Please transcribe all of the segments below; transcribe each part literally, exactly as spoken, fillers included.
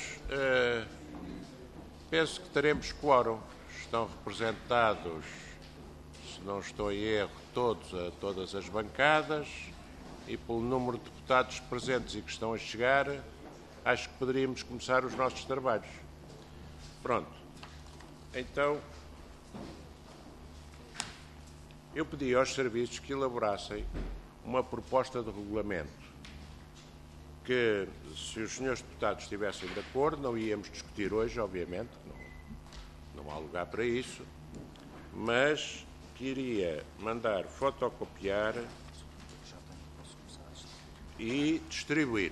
uh, penso que teremos quórum. Estão representados, se não estou em erro, todos, a todas as bancadas, e pelo número de deputados presentes e que estão a chegar, acho que poderíamos começar os nossos trabalhos. Pronto. Então, eu pedi aos serviços que elaborassem uma proposta de regulamento que, se os senhores deputados estivessem de acordo, não íamos discutir hoje, obviamente, não, não há lugar para isso, mas que iria mandar fotocopiar e distribuir.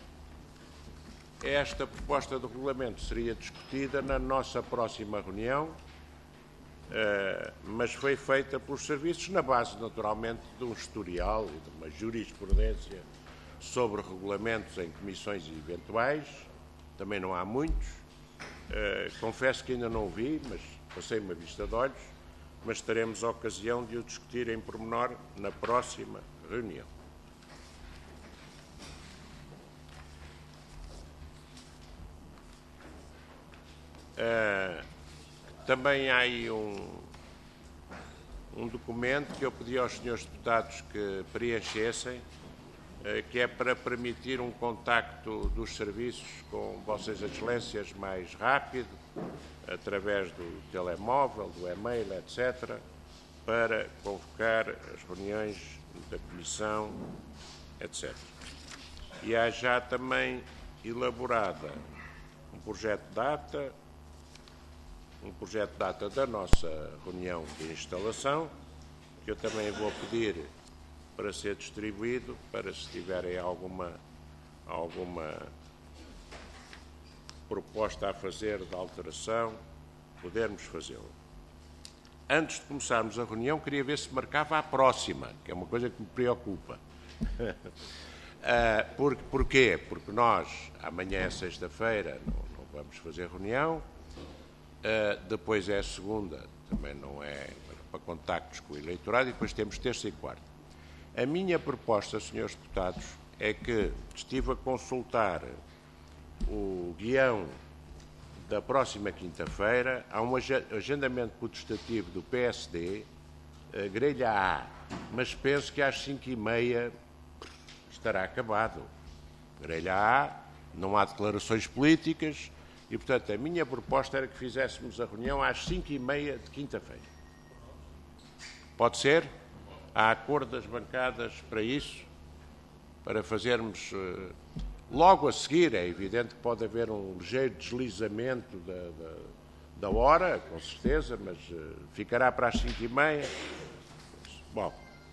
Esta proposta de regulamento seria discutida na nossa próxima reunião, Uh, mas foi feita pelos serviços na base, naturalmente, de um historial e de uma jurisprudência sobre regulamentos em comissões eventuais. Também não há muitos. Uh, confesso que ainda não o vi, mas passei uma vista de olhos, mas teremos a ocasião de o discutir em pormenor na próxima reunião. Uh, Também há aí um, um documento que eu pedi aos senhores deputados que preenchessem, eh, que é para permitir um contacto dos serviços com Vossas Excelências mais rápido, através do telemóvel, do e-mail, etcétera, para convocar as reuniões da Comissão, etcétera. E há já também elaborada um projeto de ata, um projeto de data da nossa reunião de instalação, que eu também vou pedir para ser distribuído, para se tiverem alguma, alguma proposta a fazer de alteração, podermos fazê-lo. Antes de começarmos a reunião, queria ver se marcava a próxima, que é uma coisa que me preocupa. uh, por, porquê? Porque nós, amanhã é sexta-feira, não, não vamos fazer reunião. Uh, depois é a segunda, também não é para contactos com o eleitorado, e depois temos terça e quarta. A minha proposta, senhores deputados, é que estive a consultar o guião da próxima quinta-feira, há um agendamento potestativo do P S D, uh, grelha A, mas penso que às cinco e meia estará acabado. Grelha A, não há declarações políticas. E, portanto, a minha proposta era que fizéssemos a reunião às cinco e meia de quinta-feira. Pode ser? Há acordo das bancadas para isso? Para fazermos uh, logo a seguir. É evidente que pode haver um ligeiro deslizamento da, da, da hora, com certeza, mas uh, ficará para as cinco e meia. Bom.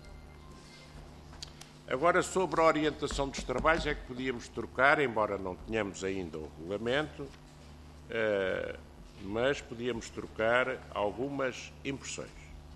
Agora, sobre a orientação dos trabalhos, é que podíamos trocar, embora não tenhamos ainda o regulamento, Uh, mas podíamos trocar algumas impressões.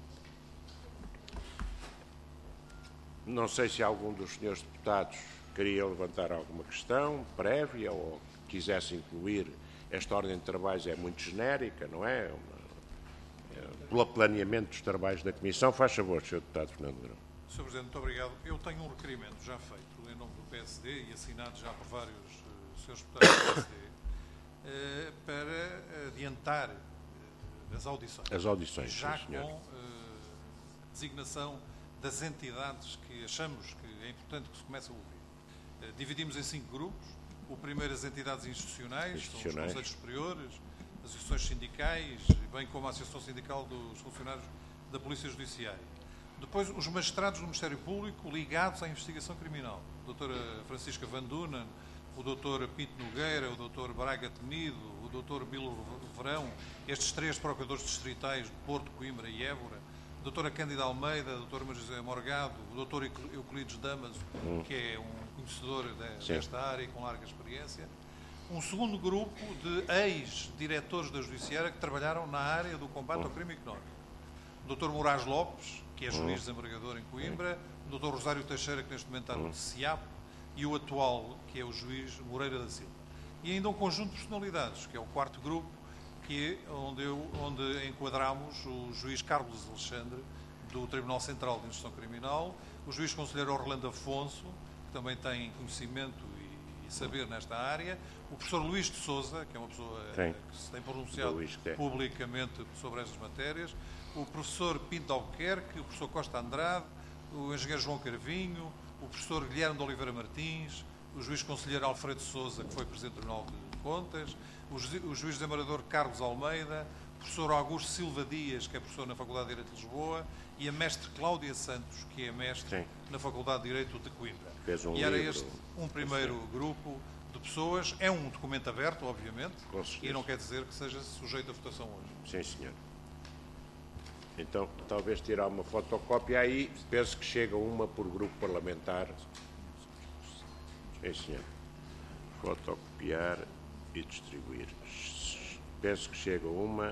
Não sei se algum dos senhores deputados queria levantar alguma questão prévia ou quisesse incluir. Esta ordem de trabalhos é muito genérica, não é? Uma, é pelo planeamento dos trabalhos da Comissão. Faz favor, senhor Deputado Fernando Negrão. senhor Presidente, muito obrigado. Eu tenho um requerimento já feito em nome do P S D e assinado já por vários uh, senhores deputados do P S D. Uh, para adiantar uh, as audições. As audições, já sim, senhor. com uh, designação das entidades que achamos que é importante que se comece a ouvir. Uh, dividimos em cinco grupos. O primeiro, as entidades institucionais, institucionais. São os Conselhos Superiores, as associações sindicais, bem como a Associação Sindical dos Funcionários da Polícia Judiciária. Depois, os magistrados do Ministério Público ligados à investigação criminal. A doutora Francisca Van Dunen, o doutor Pinto Nogueira, o doutor Braga Temido, o doutor Milo Verão, estes três procuradores distritais de Porto, Coimbra e Évora, a doutora Cândida Almeida, o doutor José Morgado, o doutor Euclides Damaso, hum. que é um conhecedor de, desta área e com larga experiência. Um segundo grupo de ex-diretores da Judiciária que trabalharam na área do combate hum. ao crime económico. O doutor Moraes Lopes, que é juiz desembargador em Coimbra, o doutor Rosário Teixeira, que neste momento está no C I A P, e o atual, que é o juiz Moreira da Silva. E ainda um conjunto de personalidades, que é o quarto grupo, que é onde, eu, onde enquadramos o juiz Carlos Alexandre, do Tribunal Central de Instrução Criminal, o juiz conselheiro Orlando Afonso, que também tem conhecimento e e saber nesta área, o professor Luís de Sousa, que é uma pessoa Sim. que se tem pronunciado publicamente sobre estas matérias, o professor Pinto Albuquerque, o professor Costa Andrade, o engenheiro João Carvinho, o professor Guilherme de Oliveira Martins, o juiz conselheiro Alfredo Sousa, que foi presidente do Tribunal de Contas, o juiz, o juiz desembargador Carlos Almeida, o professor Augusto Silva Dias, que é professor na Faculdade de Direito de Lisboa, e a mestre Cláudia Santos, que é mestre Sim. na Faculdade de Direito de Coimbra. Fez um e era livro, este um primeiro Sim. grupo de pessoas. É um documento aberto, obviamente, e não quer dizer que seja sujeito a votação hoje. Sim, senhor. Então, talvez tirar uma fotocópia aí, penso que chega uma por grupo parlamentar. Sim, senhor. Fotocopiar e distribuir. Penso que chega uma.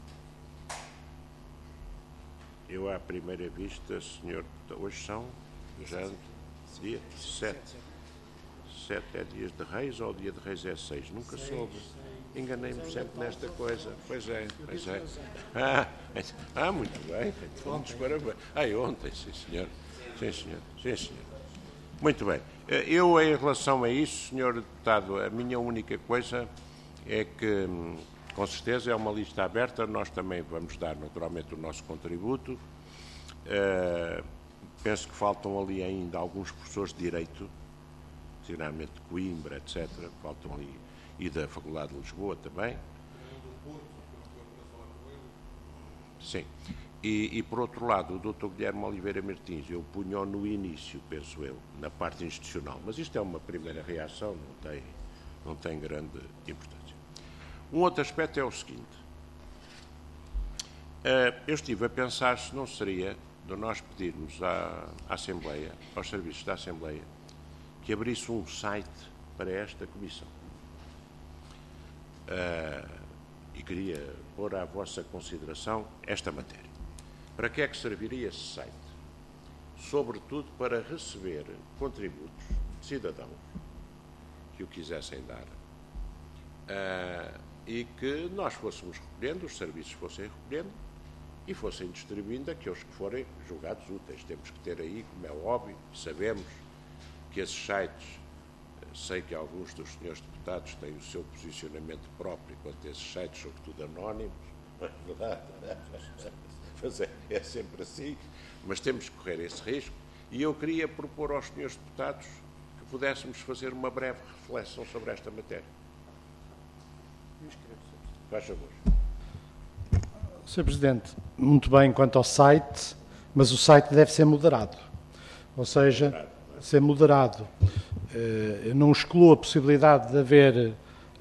Eu, à primeira vista, senhor, hoje são, já, dia sete. Sete é dias de Reis ou o dia de Reis é seis? Nunca soube. Enganei-me sempre nesta coisa. Pois é, pois é. Ah, ah muito bem. Fomos parabéns. Ah, ontem, sim, senhor. Sim, senhor. Sim, senhor. Muito bem. Eu, em relação a isso, senhor deputado, a minha única coisa é que, com certeza, é uma lista aberta. Nós também vamos dar, naturalmente, o nosso contributo. Uh, penso que faltam ali ainda alguns professores de Direito, sinceramente de Coimbra, etcétera. Faltam ali, e da Faculdade de Lisboa também. Sim. E, e, por outro lado, o doutor Guilherme Oliveira Martins, eu punho no início, penso eu, na parte institucional, mas isto é uma primeira reação, não tem, não tem grande importância. Um outro aspecto é o seguinte. Uh, eu estive a pensar se não seria de nós pedirmos à, à Assembleia, aos serviços da Assembleia, que abrisse um site para esta comissão. Uh, e queria pôr à vossa consideração esta matéria. Para que é que serviria esse site? Sobretudo para receber contributos de cidadãos que o quisessem dar uh, e que nós fôssemos recolhendo, os serviços fossem recolhendo e fossem distribuindo aqueles que forem julgados úteis. Temos que ter aí, como é óbvio, sabemos que esses sites, sei que alguns dos senhores deputados têm o seu posicionamento próprio quanto a esses sites, sobretudo anónimos, não é verdade? Mas é, é sempre assim, mas temos que correr esse risco e eu queria propor aos senhores deputados que pudéssemos fazer uma breve reflexão sobre esta matéria. Faz favor. senhor Presidente, muito bem quanto ao site, mas o site deve ser moderado, ou seja, moderado, é? ser moderado. Eu não excluo a possibilidade de haver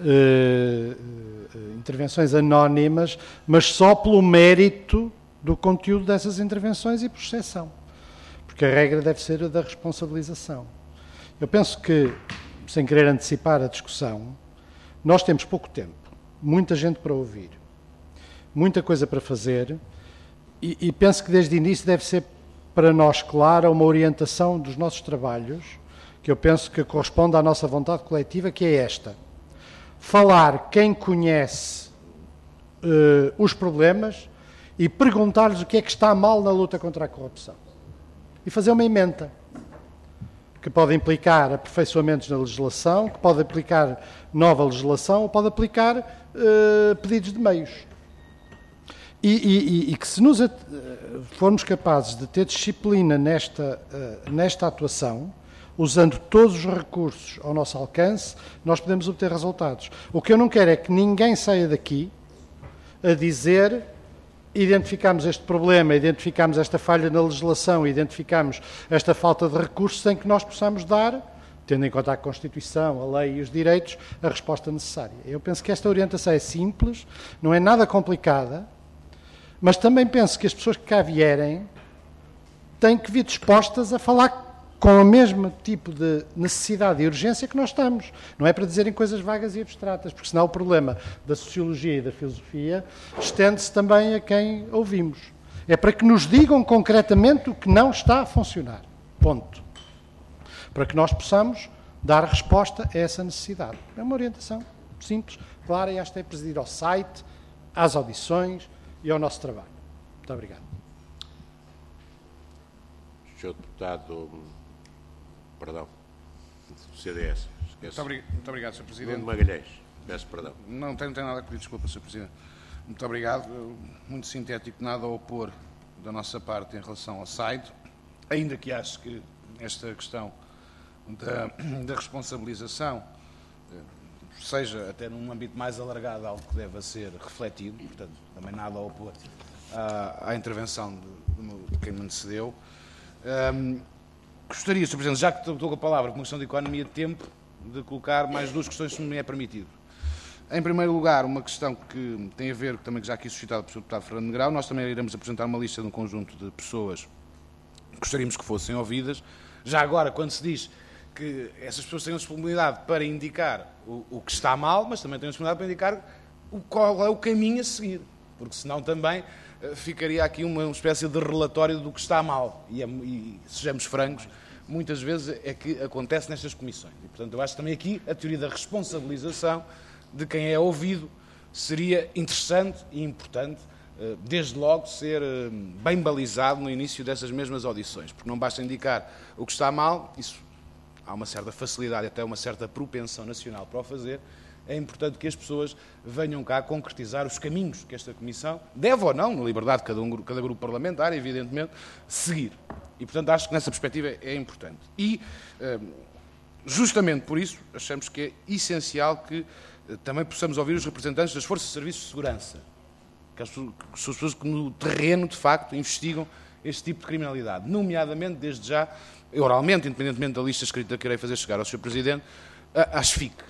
uh, intervenções anónimas, mas só pelo mérito do conteúdo dessas intervenções e por exceção, porque a regra deve ser a da responsabilização. Eu penso que, sem querer antecipar a discussão, nós temos pouco tempo, muita gente para ouvir, muita coisa para fazer e, e penso que desde o início deve ser para nós clara uma orientação dos nossos trabalhos, que eu penso que corresponde à nossa vontade coletiva, que é esta. Falar quem conhece uh, os problemas e perguntar-lhes o que é que está mal na luta contra a corrupção. E fazer uma emenda, que pode implicar aperfeiçoamentos na legislação, que pode implicar nova legislação, ou pode aplicar uh, pedidos de meios. E, e, e que se nos uh, formos capazes de ter disciplina nesta, uh, nesta atuação, usando todos os recursos ao nosso alcance, nós podemos obter resultados. O que eu não quero é que ninguém saia daqui a dizer: identificamos este problema, identificamos esta falha na legislação, identificamos esta falta de recursos, sem que nós possamos dar, tendo em conta a Constituição, a lei e os direitos, a resposta necessária. Eu penso que esta orientação é simples, não é nada complicada, mas também penso que as pessoas que cá vierem têm que vir dispostas a falar com o mesmo tipo de necessidade e urgência que nós estamos. Não é para dizerem coisas vagas e abstratas, porque senão o problema da sociologia e da filosofia estende-se também a quem ouvimos. É para que nos digam concretamente o que não está a funcionar. Ponto. Para que nós possamos dar resposta a essa necessidade. É uma orientação simples, clara, e esta é presidir ao site, às audições e ao nosso trabalho. Muito obrigado. senhor Deputado... Perdão. C D S. Muito, obrig... Muito obrigado, senhor Presidente. Nuno Magalhães, peço perdão. Não tenho, não tenho nada a pedir desculpa, senhor Presidente. Muito obrigado. Muito sintético, nada a opor da nossa parte em relação ao site, ainda que acho que esta questão da, da responsabilização seja até num âmbito mais alargado algo que deva ser refletido, portanto, também nada a opor à, à intervenção de, de, de quem me antecedeu. Um, gostaria, senhor Presidente, já que estou com a palavra com uma questão de economia de tempo, de colocar mais duas questões, se me é permitido. Em primeiro lugar, uma questão que tem a ver, que também já aqui suscitada pelo senhor deputado Fernando Negrão, nós também iremos apresentar uma lista de um conjunto de pessoas que gostaríamos que fossem ouvidas. Já agora, quando se diz que essas pessoas têm a disponibilidade para indicar o, o que está mal, mas também têm a disponibilidade para indicar o, qual é o caminho a seguir, porque senão também uh, ficaria aqui uma, uma espécie de relatório do que está mal. E, é, e, sejamos francos, muitas vezes é que acontece nestas comissões. E, portanto, eu acho que também aqui a teoria da responsabilização de quem é ouvido seria interessante e importante, desde logo, ser bem balizado no início dessas mesmas audições, porque não basta indicar o que está mal, isso há uma certa facilidade, até uma certa propensão nacional para o fazer. É importante que as pessoas venham cá concretizar os caminhos que esta Comissão deve ou não, na liberdade de cada, um, cada grupo parlamentar, evidentemente, seguir. E, portanto, acho que nessa perspectiva é importante. E, justamente por isso, achamos que é essencial que também possamos ouvir os representantes das Forças de Serviços de Segurança, que são as pessoas que no terreno, de facto, investigam este tipo de criminalidade, nomeadamente, desde já, oralmente, independentemente da lista escrita que irei fazer chegar ao senhor Presidente, a S F I C,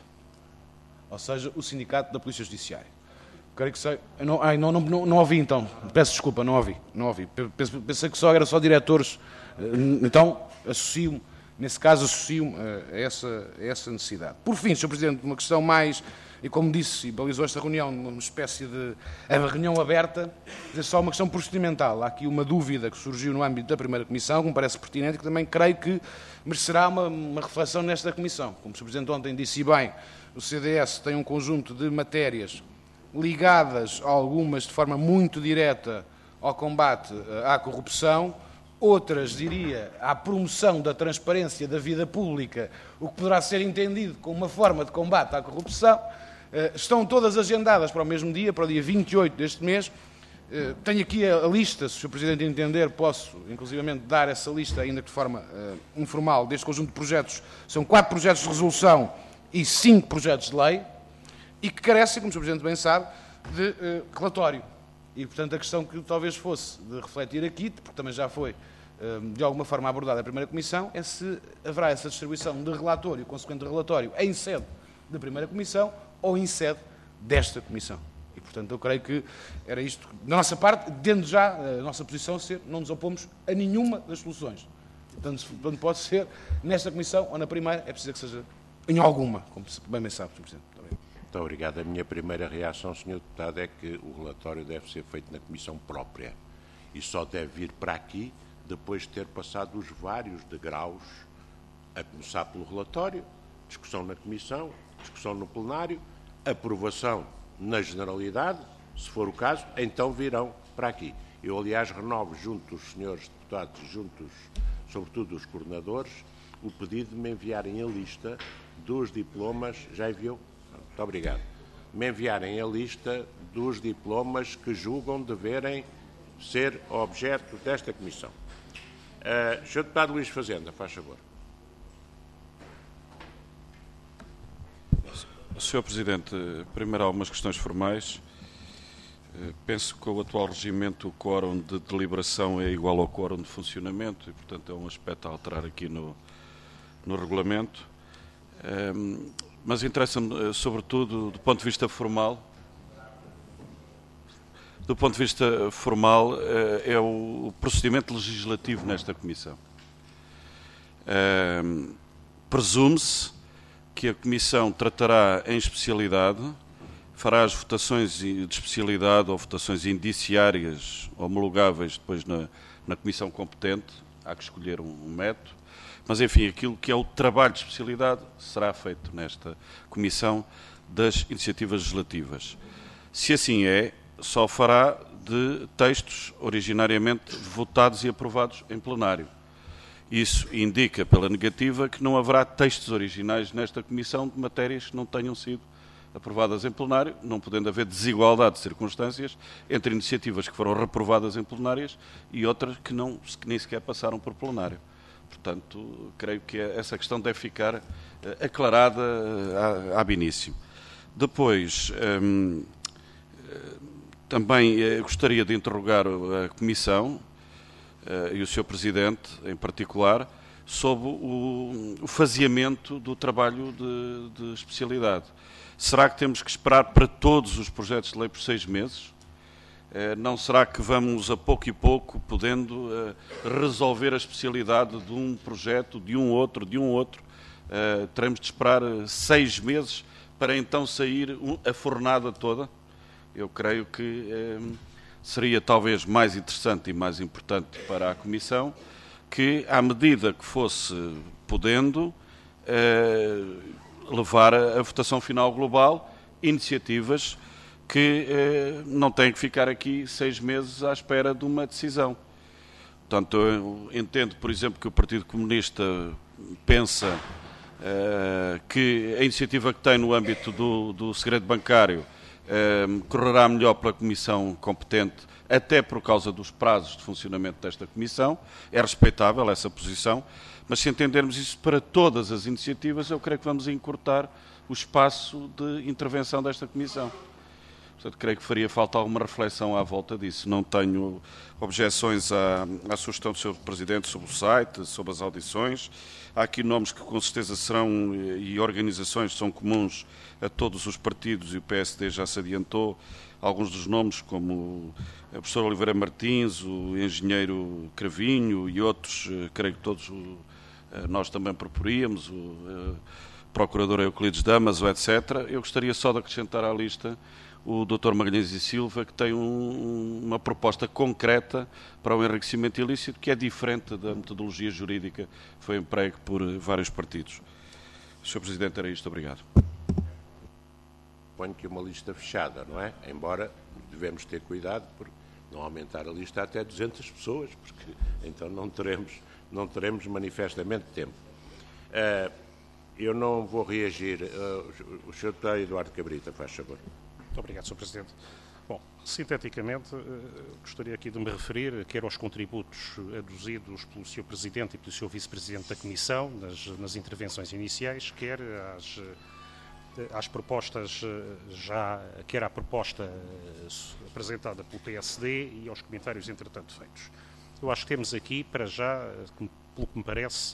ou seja, o Sindicato da Polícia Judiciária. Creio que sei... Não, ai, não, não, não, não ouvi, então. Peço desculpa, não ouvi. Não ouvi. Pensei que só era só diretores. Então, associo-me, nesse caso, associo-me a essa, a essa necessidade. Por fim, senhor Presidente, uma questão mais... E como disse, e balizou esta reunião, uma espécie de a reunião aberta, é só uma questão procedimental. Há aqui uma dúvida que surgiu no âmbito da primeira comissão, que me parece pertinente, que também creio que merecerá uma, uma reflexão nesta comissão. Como o senhor Presidente ontem disse bem, o C D S tem um conjunto de matérias ligadas, algumas de forma muito direta, ao combate à corrupção, outras, diria, à promoção da transparência da vida pública, o que poderá ser entendido como uma forma de combate à corrupção. Estão todas agendadas para o mesmo dia, para o dia vinte e oito deste mês. Tenho aqui a lista, se o senhor Presidente entender, posso, inclusivamente, dar essa lista, ainda que de forma uh, informal, deste conjunto de projetos. São quatro projetos de resolução e cinco projetos de lei, e que carecem, como o senhor Presidente bem sabe, de uh, relatório. E, portanto, a questão que talvez fosse de refletir aqui, porque também já foi, uh, de alguma forma, abordada a primeira comissão, é se haverá essa distribuição de relatório, consequente relatório, em sede da primeira comissão, ou em sede desta comissão. E, portanto, eu creio que era isto. Da nossa parte, dentro já a nossa posição ser, não nos opomos a nenhuma das soluções. Portanto, portanto, pode ser nesta comissão ou na primeira, é preciso que seja em alguma, como bem bem sabe, senhor Presidente. Muito obrigado. Muito obrigado. A minha primeira reação, senhor Deputado, é que o relatório deve ser feito na comissão própria e só deve vir para aqui depois de ter passado os vários degraus, a começar pelo relatório, discussão na comissão, discussão no plenário, aprovação na generalidade, se for o caso, então virão para aqui. Eu, aliás, renovo junto dos senhores deputados, juntos, sobretudo os coordenadores, o pedido de me enviarem a lista dos diplomas, já enviou? Muito obrigado. Me enviarem a lista dos diplomas que julgam deverem ser objeto desta comissão. Uh, senhor Deputado Luís Fazenda, faz favor. senhor Presidente, primeiro há algumas questões formais. Penso que com o atual regimento o quórum de deliberação é igual ao quórum de funcionamento e, portanto, é um aspecto a alterar aqui no, no regulamento. Mas interessa-me, sobretudo, do ponto de vista formal, do ponto de vista formal, é o procedimento legislativo nesta Comissão. Presume-se que a Comissão tratará em especialidade, fará as votações de especialidade ou votações indiciárias homologáveis depois na, na Comissão competente, há que escolher um, um método, mas enfim, aquilo que é o trabalho de especialidade será feito nesta Comissão das Iniciativas Legislativas. Se assim é, só fará de textos originariamente votados e aprovados em plenário. Isso indica, pela negativa, que não haverá textos originais nesta Comissão de matérias que não tenham sido aprovadas em plenário, não podendo haver desigualdade de circunstâncias entre iniciativas que foram reprovadas em plenárias e outras que, não, que nem sequer passaram por plenário. Portanto, creio que essa questão deve ficar aclarada ab início. Depois, hum, também gostaria de interrogar a Comissão uh, e o senhor Presidente, em particular, sobre o, o faseamento do trabalho de, de especialidade. Será que temos que esperar para todos os projetos de lei por seis meses? Uh, não será que vamos, a pouco e pouco, podendo uh, resolver a especialidade de um projeto, de um outro, de um outro? Uh, teremos de esperar seis meses para então sair um, a fornada toda? Eu creio que eh, seria talvez mais interessante e mais importante para a Comissão que, à medida que fosse podendo, eh, levar a, a votação final global iniciativas que eh, não têm que ficar aqui seis meses à espera de uma decisão. Portanto, eu entendo, por exemplo, que o Partido Comunista pensa eh, que a iniciativa que tem no âmbito do, do segredo bancário Uh, correrá melhor pela Comissão competente, até por causa dos prazos de funcionamento desta Comissão. É respeitável essa posição, mas se entendermos isso para todas as iniciativas, eu creio que vamos encurtar o espaço de intervenção desta Comissão. Portanto, creio que faria falta alguma reflexão à volta disso. Não tenho objeções à, à sugestão do senhor Presidente sobre o site, sobre as audições. Há aqui nomes que com certeza serão, e organizações que são comuns a todos os partidos, e o P S D já se adiantou, alguns dos nomes como a professora Oliveira Martins, o engenheiro Cravinho e outros, creio que todos nós também proporíamos, o procurador Euclides Damas, etcétera. Eu gostaria só de acrescentar à lista o doutor Magalhães e Silva, que tem um, uma proposta concreta para o enriquecimento ilícito, que é diferente da metodologia jurídica que foi emprego por vários partidos. senhor Presidente, era isto. Obrigado. Ponho que uma lista fechada, não é? Embora devemos ter cuidado por não aumentar a lista até duzentas pessoas, porque então não teremos, não teremos manifestamente tempo. Uh, eu não vou reagir. Uh, o senhor deputado Eduardo Cabrita, faz favor. Muito obrigado, senhor Presidente. Bom, sinteticamente, gostaria aqui de me referir quer aos contributos aduzidos pelo senhor Presidente e pelo senhor Vice-Presidente da Comissão nas, nas intervenções iniciais, quer às, às propostas já, quer à proposta apresentada pelo P S D e aos comentários entretanto feitos. Eu acho que temos aqui, para já, pelo que me parece,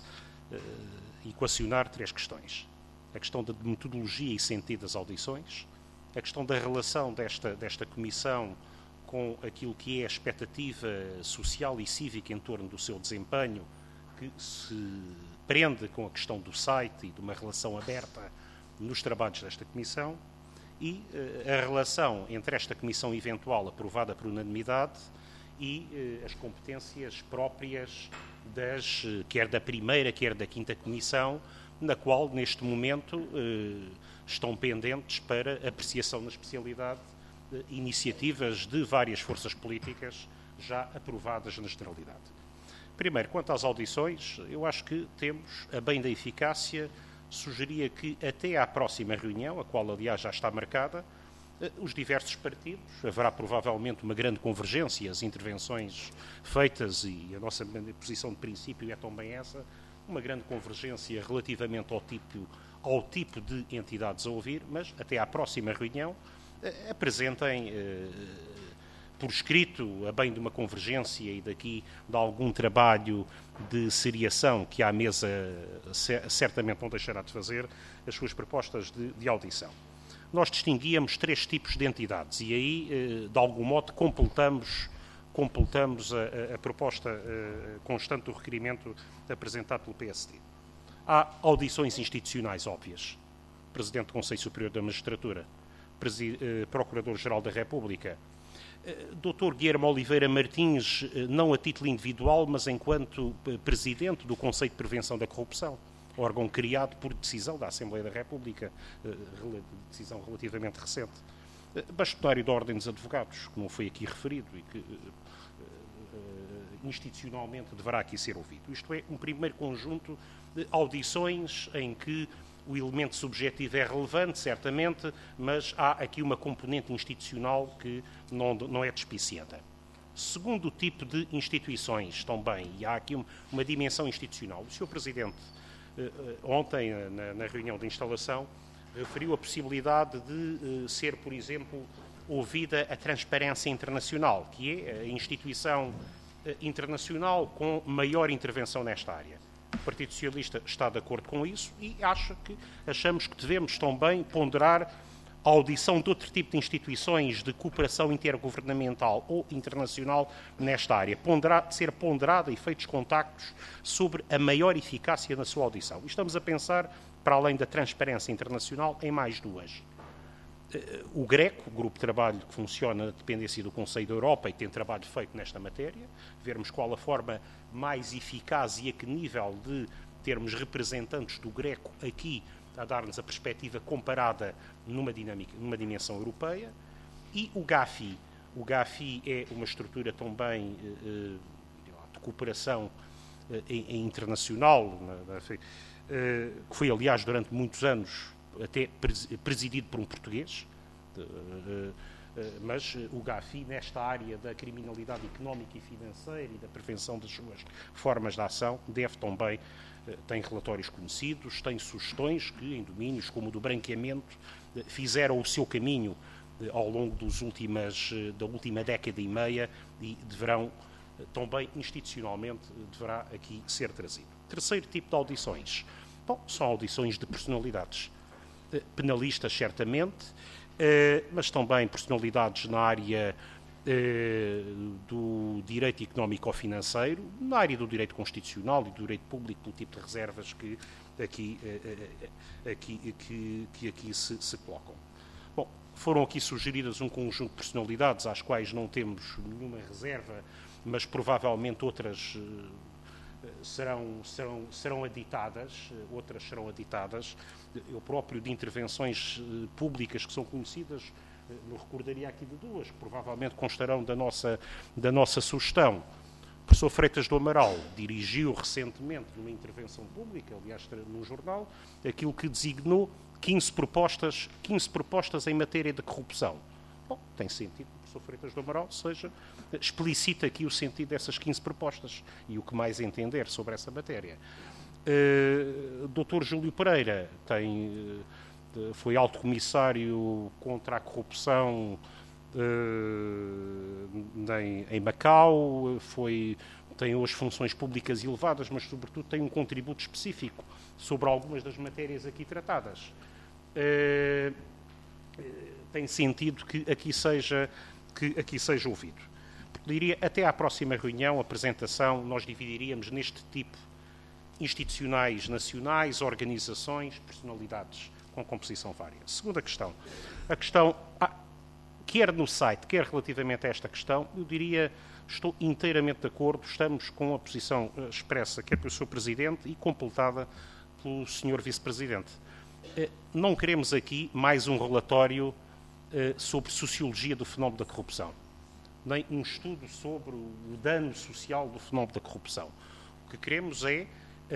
equacionar três questões. A questão da metodologia e sentido das audições, a questão da relação desta, desta Comissão com aquilo que é a expectativa social e cívica em torno do seu desempenho, que se prende com a questão do site e de uma relação aberta nos trabalhos desta Comissão, e uh, a relação entre esta Comissão eventual aprovada por unanimidade e uh, as competências próprias das, uh, quer da primeira, quer da quinta Comissão, na qual, neste momento, uh, estão pendentes para apreciação na especialidade uh, iniciativas de várias forças políticas já aprovadas na generalidade. Primeiro, quanto às audições, eu acho que temos, a bem da eficácia, sugeria que até à próxima reunião, a qual aliás já está marcada, os diversos partidos, haverá provavelmente uma grande convergência, as intervenções feitas e a nossa posição de princípio é também essa, uma grande convergência relativamente ao tipo, ao tipo de entidades a ouvir, mas até à próxima reunião apresentem eh, por escrito, a bem de uma convergência e daqui de algum trabalho de seriação que à mesa certamente não deixará de fazer, as suas propostas de, de audição. Nós distinguíamos três tipos de entidades e aí, de algum modo, completamos, completamos a, a proposta constante do requerimento apresentado pelo P S D. Há audições institucionais óbvias. Presidente do Conselho Superior da Magistratura, Procurador-Geral da República, doutor Guilherme Oliveira Martins, não a título individual, mas enquanto Presidente do Conselho de Prevenção da Corrupção, órgão criado por decisão da Assembleia da República, decisão relativamente recente. Bastonário da Ordem dos Advogados, que não foi aqui referido, e, que, institucionalmente deverá aqui ser ouvido. Isto é, um primeiro conjunto de audições em que o elemento subjetivo é relevante, certamente, mas há aqui uma componente institucional que não, não é despiciada. Segundo tipo de instituições também, e há aqui uma dimensão institucional. O senhor Presidente, ontem, na, na reunião de instalação, referiu a possibilidade de ser, por exemplo, ouvida a Transparência Internacional, que é a instituição internacional com maior intervenção nesta área. O Partido Socialista está de acordo com isso e acha que, achamos que devemos também ponderar a audição de outro tipo de instituições de cooperação intergovernamental ou internacional nesta área, ponderar, ser ponderada e feitos contactos sobre a maior eficácia na sua audição. E estamos a pensar, para além da Transparência Internacional, em mais duas. O GRECO, o Grupo de Trabalho que funciona na dependência do Conselho da Europa e tem trabalho feito nesta matéria, vermos qual a forma mais eficaz e a que nível de termos representantes do GRECO aqui a dar-nos a perspectiva comparada numa, dinâmica, numa dimensão europeia, e o GAFI. O GAFI é uma estrutura também eh, de cooperação eh, internacional, eh, que foi, aliás, durante muitos anos até presidido por um português, mas o GAFI, nesta área da criminalidade económica e financeira e da prevenção das suas formas de ação, deve também, tem relatórios conhecidos, tem sugestões que, em domínios como o do branqueamento, fizeram o seu caminho ao longo dos últimas, da última década e meia e deverão, também institucionalmente, deverá aqui ser trazido. Terceiro tipo de audições. Bom, são audições de personalidades. Penalistas, certamente, mas também personalidades na área do direito económico ou financeiro, na área do direito constitucional e do direito público, pelo tipo de reservas que aqui, aqui, que, que aqui se, se colocam. Bom, foram aqui sugeridas um conjunto de personalidades às quais não temos nenhuma reserva, mas provavelmente outras serão, serão, serão aditadas, outras serão aditadas. Eu próprio, de intervenções públicas que são conhecidas, não recordaria aqui de duas, que provavelmente constarão da nossa, da nossa sugestão. O professor Freitas do Amaral dirigiu recentemente, numa intervenção pública, aliás, num jornal, aquilo que designou quinze propostas, quinze propostas em matéria de corrupção. Bom, tem sentido que o professor Freitas do Amaral seja, explicita aqui o sentido dessas quinze propostas e o que mais entender sobre essa matéria. Uh, doutor Júlio Pereira tem, uh, foi alto comissário contra a corrupção uh, em, em Macau, foi, tem hoje funções públicas elevadas, mas sobretudo tem um contributo específico sobre algumas das matérias aqui tratadas. Uh, tem sentido que aqui seja, que aqui seja ouvido. Diria, até à próxima reunião, apresentação, nós dividiríamos neste tipo institucionais nacionais, organizações, personalidades com composição vária. Segunda questão. A questão, ah, quer no site, quer relativamente a esta questão, eu diria, estou inteiramente de acordo, estamos com a posição expressa, quer pelo senhor Presidente e completada pelo senhor Vice-Presidente. Não queremos aqui mais um relatório sobre sociologia do fenómeno da corrupção, nem um estudo sobre o dano social do fenómeno da corrupção. O que queremos é Uh,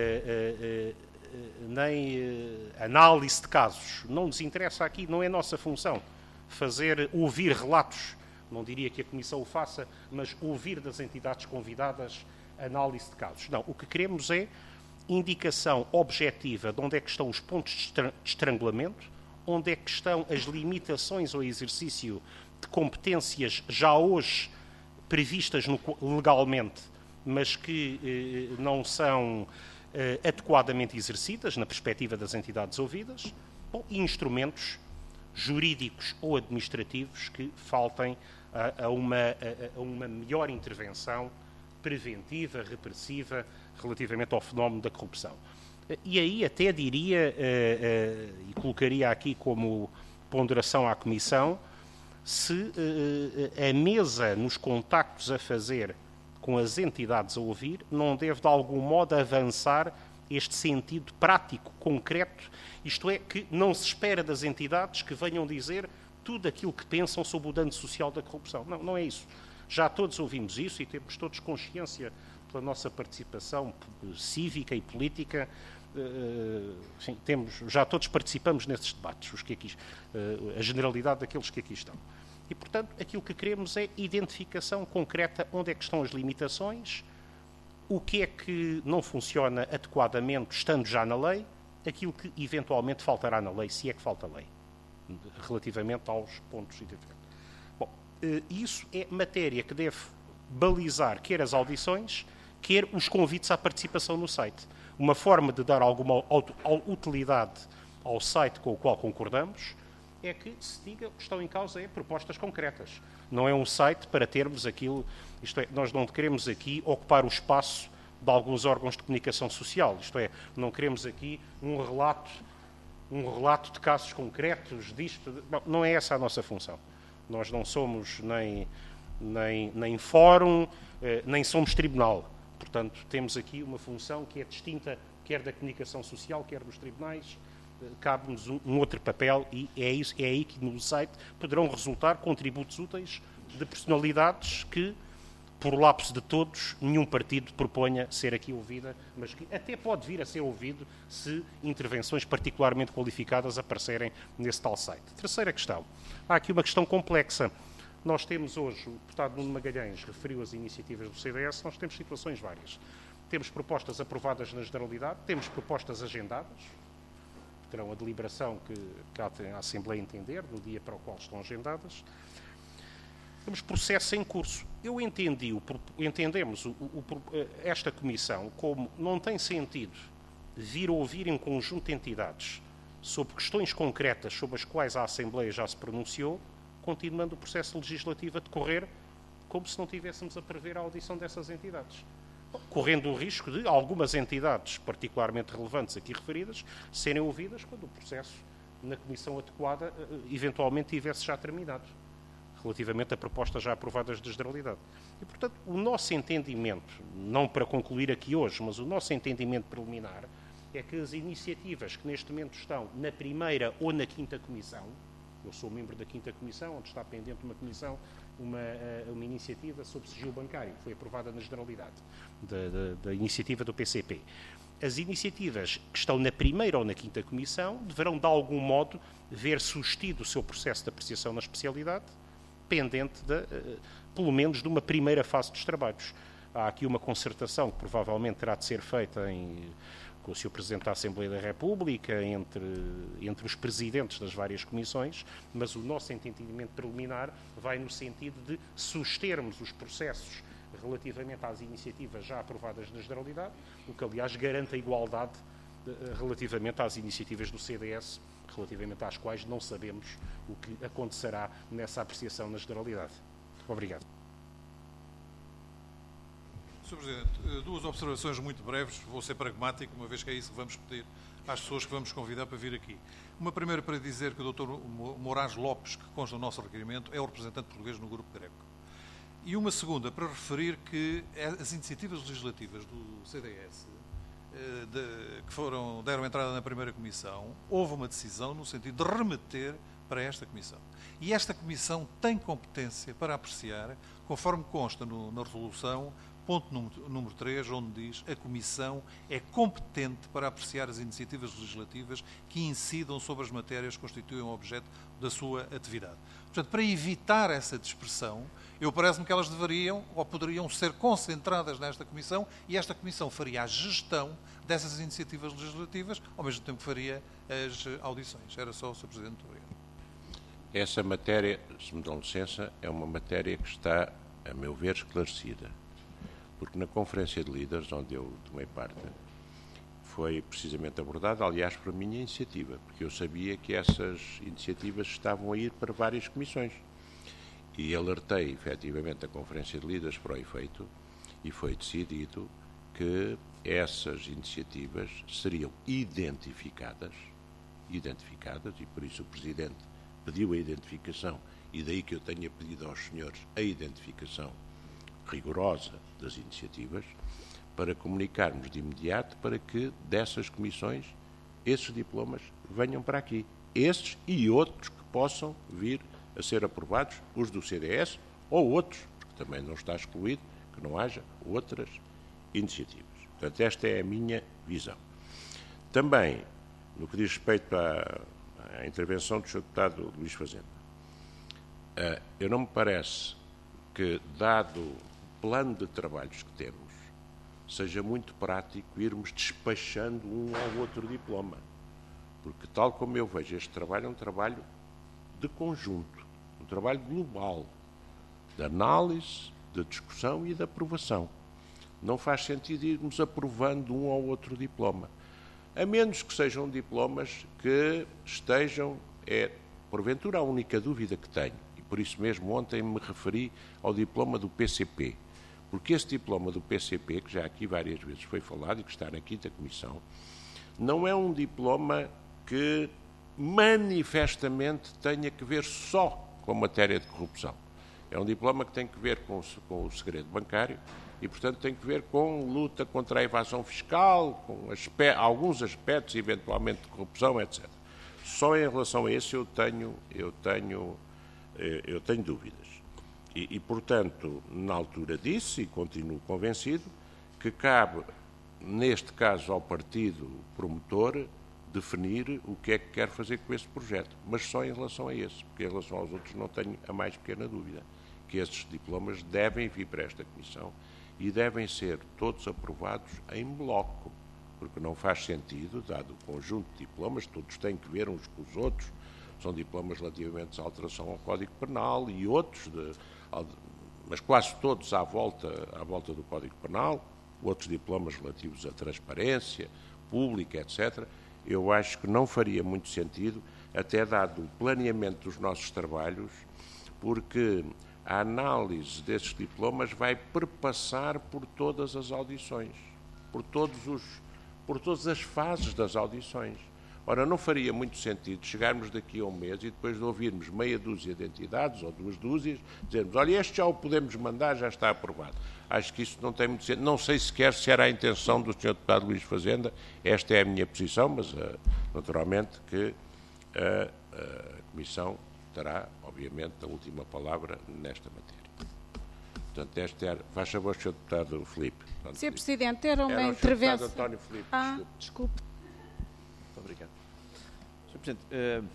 uh, uh, nem uh, análise de casos. Não nos interessa aqui, não é nossa função fazer, ouvir relatos, não diria que a Comissão o faça, mas ouvir das entidades convidadas análise de casos. Não, o que queremos é indicação objetiva de onde é que estão os pontos de estrangulamento, onde é que estão as limitações ao exercício de competências já hoje previstas no, legalmente, mas que eh, não são eh, adequadamente exercidas na perspectiva das entidades ouvidas, bom, e instrumentos jurídicos ou administrativos que faltem a, a, uma, a, a uma melhor intervenção preventiva, repressiva, relativamente ao fenómeno da corrupção. E aí até diria, eh, eh, e colocaria aqui como ponderação à Comissão, se eh, a mesa, nos contactos a fazer com as entidades a ouvir, não deve de algum modo avançar este sentido prático, concreto, isto é, que não se espera das entidades que venham dizer tudo aquilo que pensam sobre o dano social da corrupção. Não, não é isso. Já todos ouvimos isso e temos todos consciência pela nossa participação cívica e política. Enfim, temos, já todos participamos nesses debates, os que aqui, a generalidade daqueles que aqui estão. E, portanto, aquilo que queremos é identificação concreta onde é que estão as limitações, o que é que não funciona adequadamente, estando já na lei, aquilo que eventualmente faltará na lei, se é que falta lei, relativamente aos pontos identificados. Bom, isso é matéria que deve balizar quer as audições, quer os convites à participação no site. Uma forma de dar alguma utilidade ao site com o qual concordamos é que se diga que estão em causa é propostas concretas. Não é um site para termos aquilo, isto é, nós não queremos aqui ocupar o espaço de alguns órgãos de comunicação social, isto é, não queremos aqui um relato, um relato de casos concretos disto, não, não é essa a nossa função. Nós não somos nem, nem, nem fórum, eh, nem somos tribunal. Portanto, temos aqui uma função que é distinta, quer da comunicação social, quer dos tribunais. Cabe-nos um, um outro papel e é, isso, é aí que no site poderão resultar contributos úteis de personalidades que, por lapso de todos, nenhum partido proponha ser aqui ouvida, mas que até pode vir a ser ouvido se intervenções particularmente qualificadas aparecerem nesse tal site. Terceira questão. Há aqui uma questão complexa. Nós temos hoje, o deputado Nuno Magalhães referiu as iniciativas do C D S, nós temos situações várias. Temos propostas aprovadas na generalidade, temos propostas agendadas, que terão a deliberação que, que a Assembleia entender, no dia para o qual estão agendadas. Temos processo em curso. Eu entendi, o, entendemos o, o, esta comissão como não tem sentido vir ouvir em conjunto de entidades sobre questões concretas sobre as quais a Assembleia já se pronunciou, continuando o processo legislativo a decorrer como se não tivéssemos a prever a audição dessas entidades. Correndo o risco de algumas entidades particularmente relevantes aqui referidas serem ouvidas quando o processo na comissão adequada eventualmente tivesse já terminado, relativamente a propostas já aprovadas de generalidade. E, portanto, o nosso entendimento, não para concluir aqui hoje, mas o nosso entendimento preliminar é que as iniciativas que neste momento estão na primeira ou na quinta comissão, eu sou membro da quinta comissão, onde está pendente uma comissão, uma, uma iniciativa sobre sigilo bancário, que foi aprovada na generalidade, da, da, da iniciativa do P C P. As iniciativas que estão na primeira ou na quinta comissão deverão, de algum modo, ver sustido o seu processo de apreciação na especialidade, pendente, de, uh, pelo menos, de uma primeira fase dos trabalhos. Há aqui uma concertação que provavelmente terá de ser feita em... com o senhor Presidente da Assembleia da República, entre, entre os presidentes das várias comissões, mas o nosso entendimento preliminar vai no sentido de sustermos os processos relativamente às iniciativas já aprovadas na generalidade, o que, aliás, garante a igualdade relativamente às iniciativas do C D S, relativamente às quais não sabemos o que acontecerá nessa apreciação na generalidade. Obrigado. senhor Presidente, duas observações muito breves, vou ser pragmático, uma vez que é isso que vamos pedir às pessoas que vamos convidar para vir aqui. Uma primeira para dizer que o doutor Moraes Lopes, que consta no nosso requerimento, é o representante português no Grupo Greco. E uma segunda para referir que as iniciativas legislativas do C D S, de, que foram, deram entrada na primeira comissão, houve uma decisão no sentido de remeter para esta comissão. E esta comissão tem competência para apreciar, conforme consta no, na resolução, ponto número, número três, onde diz a Comissão é competente para apreciar as iniciativas legislativas que incidam sobre as matérias que constituem o objeto da sua atividade. Portanto, para evitar essa dispersão, eu parece-me que elas deveriam ou poderiam ser concentradas nesta Comissão e esta Comissão faria a gestão dessas iniciativas legislativas, ao mesmo tempo que faria as audições. Era só, senhor Presidente. Muito obrigado. Essa matéria, se me dão licença, é uma matéria que está, a meu ver, esclarecida. Porque na Conferência de Líderes, onde eu tomei parte, foi precisamente abordada, aliás, por minha iniciativa, porque eu sabia que essas iniciativas estavam a ir para várias comissões. E alertei, efetivamente, a Conferência de Líderes para o efeito e foi decidido que essas iniciativas seriam identificadas, identificadas, e por isso o Presidente pediu a identificação, e daí que eu tenha pedido aos senhores a identificação rigorosa das iniciativas, para comunicarmos de imediato para que dessas comissões esses diplomas venham para aqui. Estes e outros que possam vir a ser aprovados, os do C D S ou outros, porque também não está excluído que não haja outras iniciativas. Portanto, esta é a minha visão. Também, no que diz respeito à, à intervenção do senhor Deputado Luís Fazenda, uh, eu não me parece que, dado o plano de trabalhos que temos, seja muito prático irmos despachando um ao outro diploma. Porque, tal como eu vejo este trabalho, é um trabalho de conjunto, um trabalho global, de análise, de discussão e de aprovação. Não faz sentido irmos aprovando um ao outro diploma, a menos que sejam diplomas que estejam, é, porventura, a única dúvida que tenho, e por isso mesmo ontem me referi ao diploma do P C P, porque esse diploma do P C P, que já aqui várias vezes foi falado e que está na quinta Comissão, não é um diploma que manifestamente tenha que ver só com a matéria de corrupção. É um diploma que tem que ver com, com o segredo bancário e, portanto, tem que ver com luta contra a evasão fiscal, com aspe- alguns aspectos, eventualmente, de corrupção, etcétera. Só em relação a esse eu tenho, eu tenho, eu tenho dúvidas. E, e, portanto, na altura disse, e continuo convencido, que cabe, neste caso, ao partido promotor definir o que é que quer fazer com esse projeto, mas só em relação a esse, porque em relação aos outros não tenho a mais pequena dúvida, que esses diplomas devem vir para esta Comissão e devem ser todos aprovados em bloco, porque não faz sentido, dado o conjunto de diplomas, todos têm que ver uns com os outros, são diplomas relativamente à alteração ao Código Penal e outros, de, mas quase todos à volta, à volta do Código Penal, outros diplomas relativos à transparência pública, etcétera. Eu acho que não faria muito sentido, até dado o planeamento dos nossos trabalhos, porque a análise desses diplomas vai perpassar por todas as audições, por, todos os, por todas as fases das audições. Ora, não faria muito sentido chegarmos daqui a um mês e depois de ouvirmos meia dúzia de entidades, ou duas dúzias, dizermos, olha, este já o podemos mandar, já está aprovado. Acho que isso não tem muito sentido. Não sei sequer se era a intenção do senhor Deputado Luís Fazenda, esta é a minha posição, mas uh, naturalmente que uh, a Comissão terá, obviamente, a última palavra nesta matéria. Portanto, esta era... Faz favor, senhor Deputado Filipe. senhor Presidente, era uma era intervenção... António Filipe, ah, desculpe. desculpe. Muito obrigado. senhor Presidente,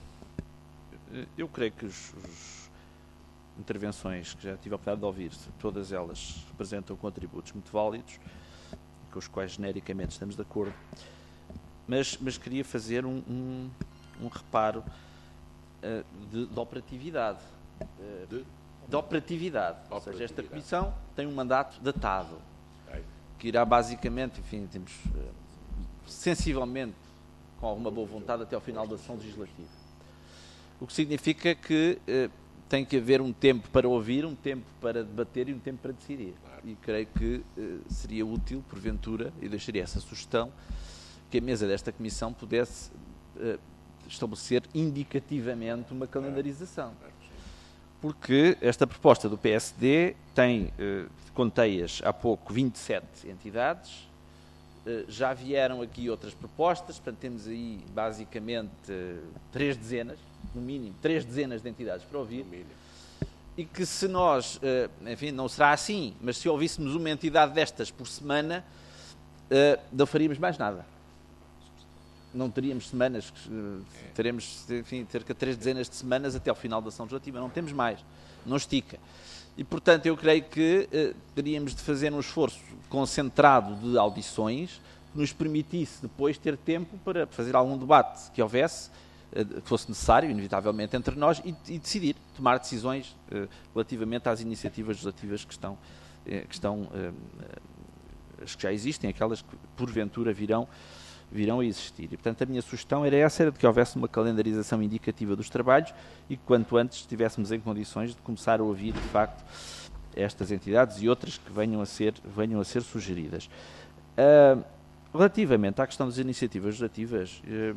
eu creio que as intervenções que já tive a oportunidade de ouvir, todas elas representam contributos muito válidos, com os quais genericamente estamos de acordo, mas, mas queria fazer um, um, um reparo uh, de, de operatividade. Uh, de? de operatividade. Ou seja, esta Comissão tem um mandato datado, que irá basicamente, enfim, temos uh, sensivelmente, com alguma boa vontade, até ao final da sessão legislativa. O que significa que uh, tem que haver um tempo para ouvir, um tempo para debater e um tempo para decidir. Claro. E creio que uh, seria útil, porventura, e deixaria essa sugestão, que a mesa desta Comissão pudesse uh, estabelecer indicativamente uma calendarização. Porque esta proposta do P S D tem, uh, contei-as há pouco, vinte e sete entidades, uh, já vieram aqui outras propostas, portanto temos aí basicamente uh, três dezenas, no mínimo, três dezenas de entidades para ouvir, e que se nós, enfim, não será assim, mas se ouvíssemos uma entidade destas por semana, não faríamos mais nada. Não teríamos semanas, teremos, enfim, cerca de três dezenas de semanas até ao final da sessão legislativa, não temos mais, não estica. E, portanto, eu creio que teríamos de fazer um esforço concentrado de audições que nos permitisse depois ter tempo para fazer algum debate que houvesse, fosse necessário, inevitavelmente, entre nós e, e decidir, tomar decisões uh, relativamente às iniciativas legislativas que estão, uh, que estão uh, as que já existem, aquelas que porventura virão, virão a existir. E, portanto, a minha sugestão era essa, era de que houvesse uma calendarização indicativa dos trabalhos e que, quanto antes, estivéssemos em condições de começar a ouvir, de facto, estas entidades e outras que venham a ser, venham a ser sugeridas. Uh, relativamente à questão das iniciativas legislativas, uh,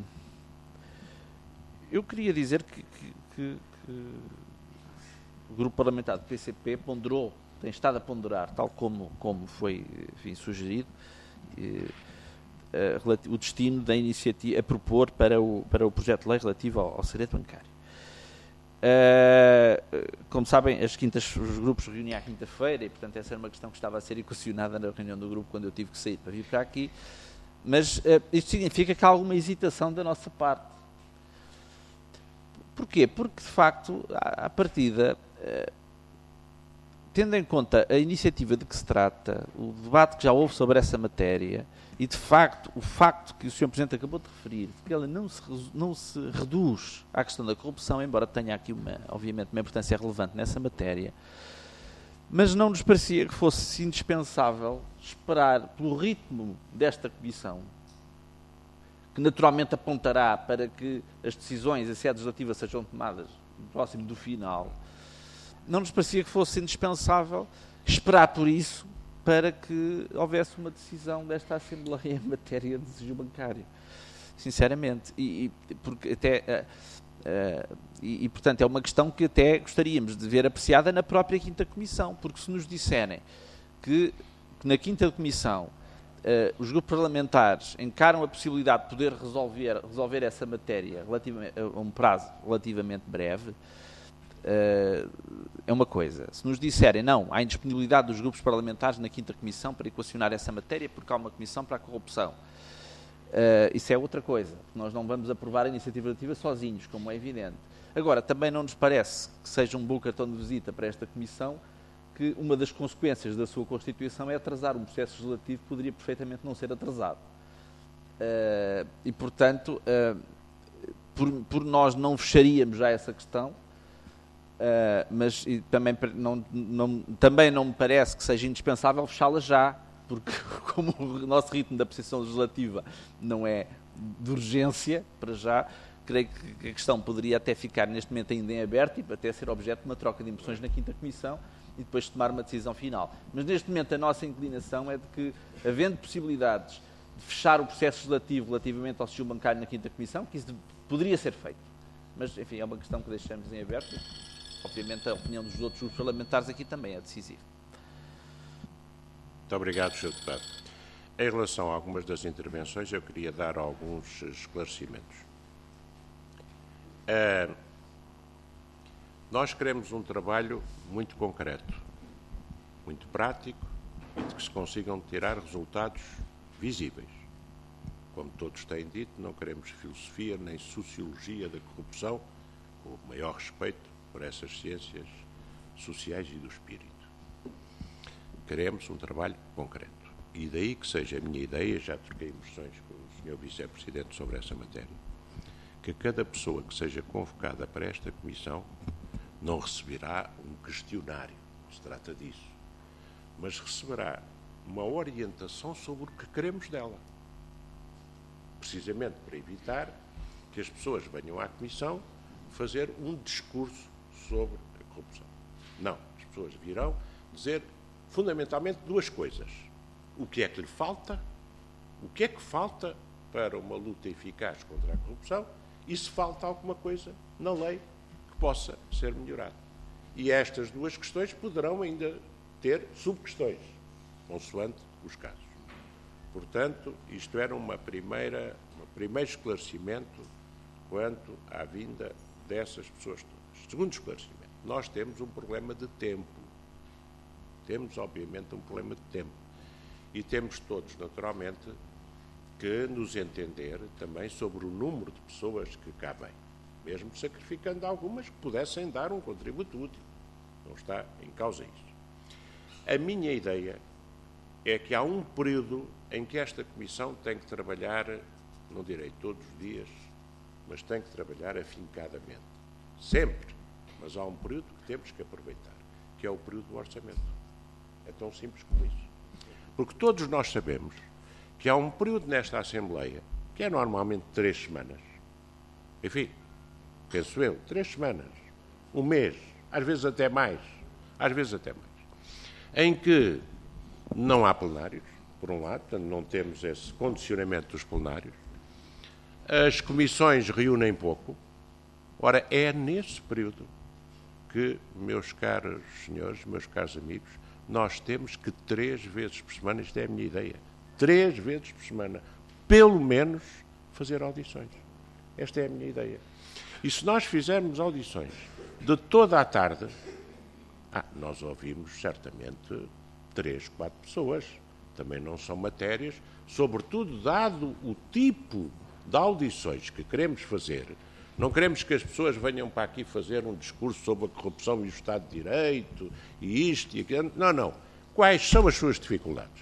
eu queria dizer que, que, que, que o grupo parlamentar do P C P ponderou, tem estado a ponderar, tal como, como foi, enfim, sugerido, eh, uh, o destino da iniciativa a propor para o, para o projeto de lei relativo ao, ao segredo bancário. Uh, como sabem, as quintas, os grupos reúnem à quinta-feira e, portanto, essa era uma questão que estava a ser equacionada na reunião do grupo quando eu tive que sair para vir para aqui. Mas uh, isto significa que há alguma hesitação da nossa parte. Porquê? Porque, de facto, à, à partida, uh, tendo em conta a iniciativa de que se trata, o debate que já houve sobre essa matéria, e, de facto, o facto que o senhor Presidente acabou de referir, que ela não se, não se reduz à questão da corrupção, embora tenha aqui, uma, obviamente, uma importância relevante nessa matéria, mas não nos parecia que fosse indispensável esperar pelo ritmo desta comissão, que naturalmente apontará para que as decisões, a sede legislativa, sejam tomadas próximo do final. Não nos parecia que fosse indispensável esperar por isso para que houvesse uma decisão desta Assembleia em matéria de sigilo bancário, sinceramente. E, e, porque até, uh, uh, e, e, portanto, é uma questão que até gostaríamos de ver apreciada na própria Quinta Comissão, porque se nos disserem que, que na Quinta Comissão uh, os grupos parlamentares encaram a possibilidade de poder resolver, resolver essa matéria relativamente, a um prazo relativamente breve, Uh, é uma coisa. Se nos disserem, não, há indisponibilidade dos grupos parlamentares na Quinta Comissão para equacionar essa matéria porque há uma comissão para a corrupção, uh, isso é outra coisa. Nós não vamos aprovar a iniciativa legislativa sozinhos, como é evidente. Agora, também não nos parece que seja um bom cartão de visita para esta comissão que uma das consequências da sua constituição é atrasar um processo legislativo que poderia perfeitamente não ser atrasado. Uh, e, portanto, uh, por, por nós não fecharíamos já essa questão. Uh, mas e também, não, não, também não me parece que seja indispensável fechá-la já, porque como o nosso ritmo da apreciação legislativa não é de urgência, para já, creio que a questão poderia até ficar neste momento ainda em aberto e até ser objeto de uma troca de impressões na Quinta Comissão e depois tomar uma decisão final. Mas neste momento a nossa inclinação é de que, havendo possibilidades de fechar o processo legislativo relativamente ao sigilo bancário na Quinta Comissão, que isso poderia ser feito. Mas, enfim, é uma questão que deixamos em aberto. Obviamente, a opinião dos outros grupos parlamentares aqui também é decisiva. Muito obrigado, senhor Deputado. Em relação a algumas das intervenções, eu queria dar alguns esclarecimentos. Uh, nós queremos um trabalho muito concreto, muito prático e de que se consigam tirar resultados visíveis. Como todos têm dito, não queremos filosofia nem sociologia da corrupção, com o maior respeito por essas ciências sociais e do espírito. Queremos um trabalho concreto. E daí que seja a minha ideia, já troquei impressões com o senhor Vice-Presidente sobre essa matéria, que cada pessoa que seja convocada para esta comissão não receberá um questionário, não se trata disso, mas receberá uma orientação sobre o que queremos dela. Precisamente para evitar que as pessoas venham à comissão fazer um discurso sobre a corrupção. Não, as pessoas virão dizer fundamentalmente duas coisas. O que é que lhe falta, o que é que falta para uma luta eficaz contra a corrupção e se falta alguma coisa na lei que possa ser melhorada. E estas duas questões poderão ainda ter subquestões, consoante os casos. Portanto, isto era uma primeira, um primeiro esclarecimento quanto à vinda dessas pessoas todas. Segundo esclarecimento, nós temos um problema de tempo. Temos, obviamente, um problema de tempo. E temos todos, naturalmente, que nos entender também sobre o número de pessoas que cá vêm, mesmo sacrificando algumas que pudessem dar um contributo útil. Não está em causa isso. A minha ideia é que há um período em que esta Comissão tem que trabalhar, não direi todos os dias, mas tem que trabalhar afincadamente. Sempre. Mas há um período que temos que aproveitar, que é o período do orçamento. É tão simples como isso. Porque todos nós sabemos que há um período nesta Assembleia, que é normalmente três semanas. Enfim, penso eu, três semanas, um mês, às vezes até mais, às vezes até mais, em que não há plenários, por um lado, portanto não temos esse condicionamento dos plenários, as comissões reúnem pouco. Ora, é nesse período que, meus caros senhores, meus caros amigos, nós temos que três vezes por semana, isto é a minha ideia, três vezes por semana, pelo menos, fazer audições. Esta é a minha ideia. E se nós fizermos audições de toda a tarde, ah, nós ouvimos certamente três, quatro pessoas. Também não são matérias, sobretudo dado o tipo de audições que queremos fazer. Não queremos que as pessoas venham para aqui fazer um discurso sobre a corrupção e o Estado de Direito, e isto e aquilo. Não, não. Quais são as suas dificuldades?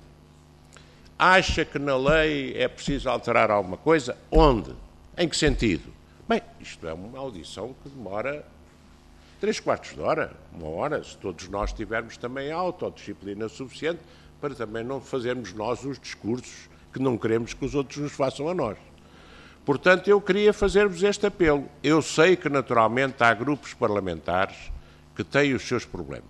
Acha que na lei é preciso alterar alguma coisa? Onde? Em que sentido? Bem, isto é uma audição que demora três quartos de hora, uma hora, se todos nós tivermos também autodisciplina suficiente para também não fazermos nós os discursos que não queremos que os outros nos façam a nós. Portanto, eu queria fazer-vos este apelo. Eu sei que, naturalmente, há grupos parlamentares que têm os seus problemas.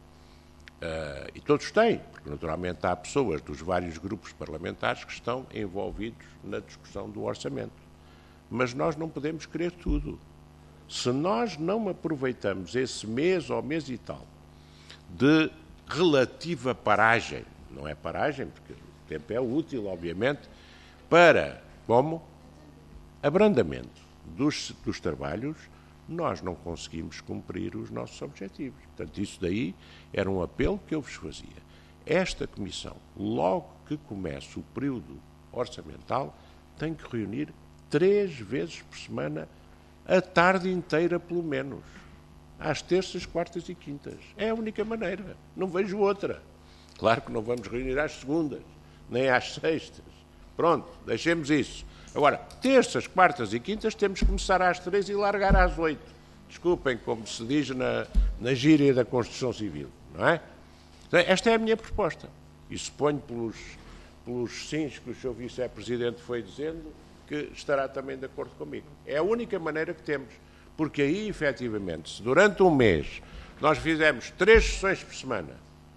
Uh, e todos têm, porque, naturalmente, há pessoas dos vários grupos parlamentares que estão envolvidos na discussão do orçamento. Mas nós não podemos querer tudo. Se nós não aproveitamos esse mês ou mês e tal de relativa paragem, não é paragem, porque o tempo é útil, obviamente, para, como? Abrandamento dos, dos trabalhos, nós não conseguimos cumprir os nossos objetivos. Portanto, isso daí era um apelo que eu vos fazia. Esta comissão, logo que começa o período orçamental, tem que reunir três vezes por semana, a tarde inteira pelo menos, às terças, quartas e quintas. É a única maneira, não vejo outra. Claro que não vamos reunir às segundas, nem às sextas. Pronto, deixemos isso. Agora, terças, quartas e quintas temos que começar às três e largar às oito. Desculpem, como se diz na, na gíria da Construção Civil, não é? Esta é a minha proposta. E suponho pelos, pelos sims que o senhor Vice-Presidente foi dizendo que estará também de acordo comigo. É a única maneira que temos. Porque aí, efetivamente, se durante um mês nós fizermos três sessões por semana,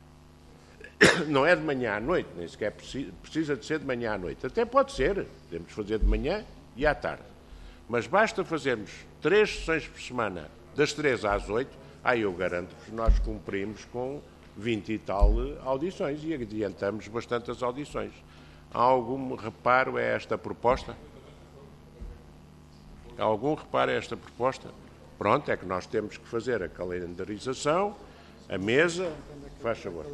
não é de manhã à noite, nem sequer precisa de ser de manhã à noite. Até pode ser, podemos fazer de manhã e à tarde. Mas basta fazermos três sessões por semana, das três às oito, aí eu garanto que nós cumprimos com vinte e tal audições e adiantamos bastante as audições. Há algum reparo a esta proposta? Há algum reparo a esta proposta? Pronto, é que nós temos que fazer a calendarização, a mesa, faz favor.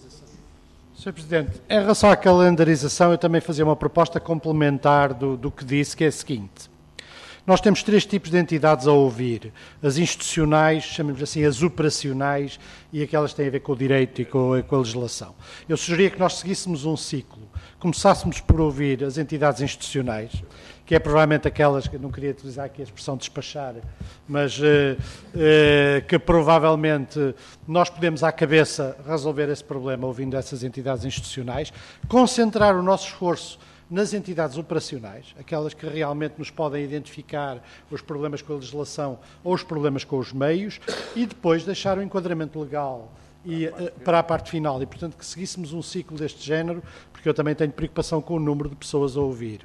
senhor Presidente, em relação à calendarização, eu também fazia uma proposta complementar do, do que disse, que é a seguinte. Nós temos três tipos de entidades a ouvir. As institucionais, chamamos assim, as operacionais e aquelas que têm a ver com o direito e com a, com a legislação. Eu sugeria que nós seguíssemos um ciclo. Começássemos por ouvir as entidades institucionais, que é provavelmente aquelas, que eu não queria utilizar aqui a expressão despachar, mas eh, eh, que provavelmente nós podemos à cabeça resolver esse problema ouvindo essas entidades institucionais, concentrar o nosso esforço nas entidades operacionais, aquelas que realmente nos podem identificar os problemas com a legislação ou os problemas com os meios, e depois deixar o enquadramento legal e, para a parte final. E, portanto, que seguíssemos um ciclo deste género, porque eu também tenho preocupação com o número de pessoas a ouvir.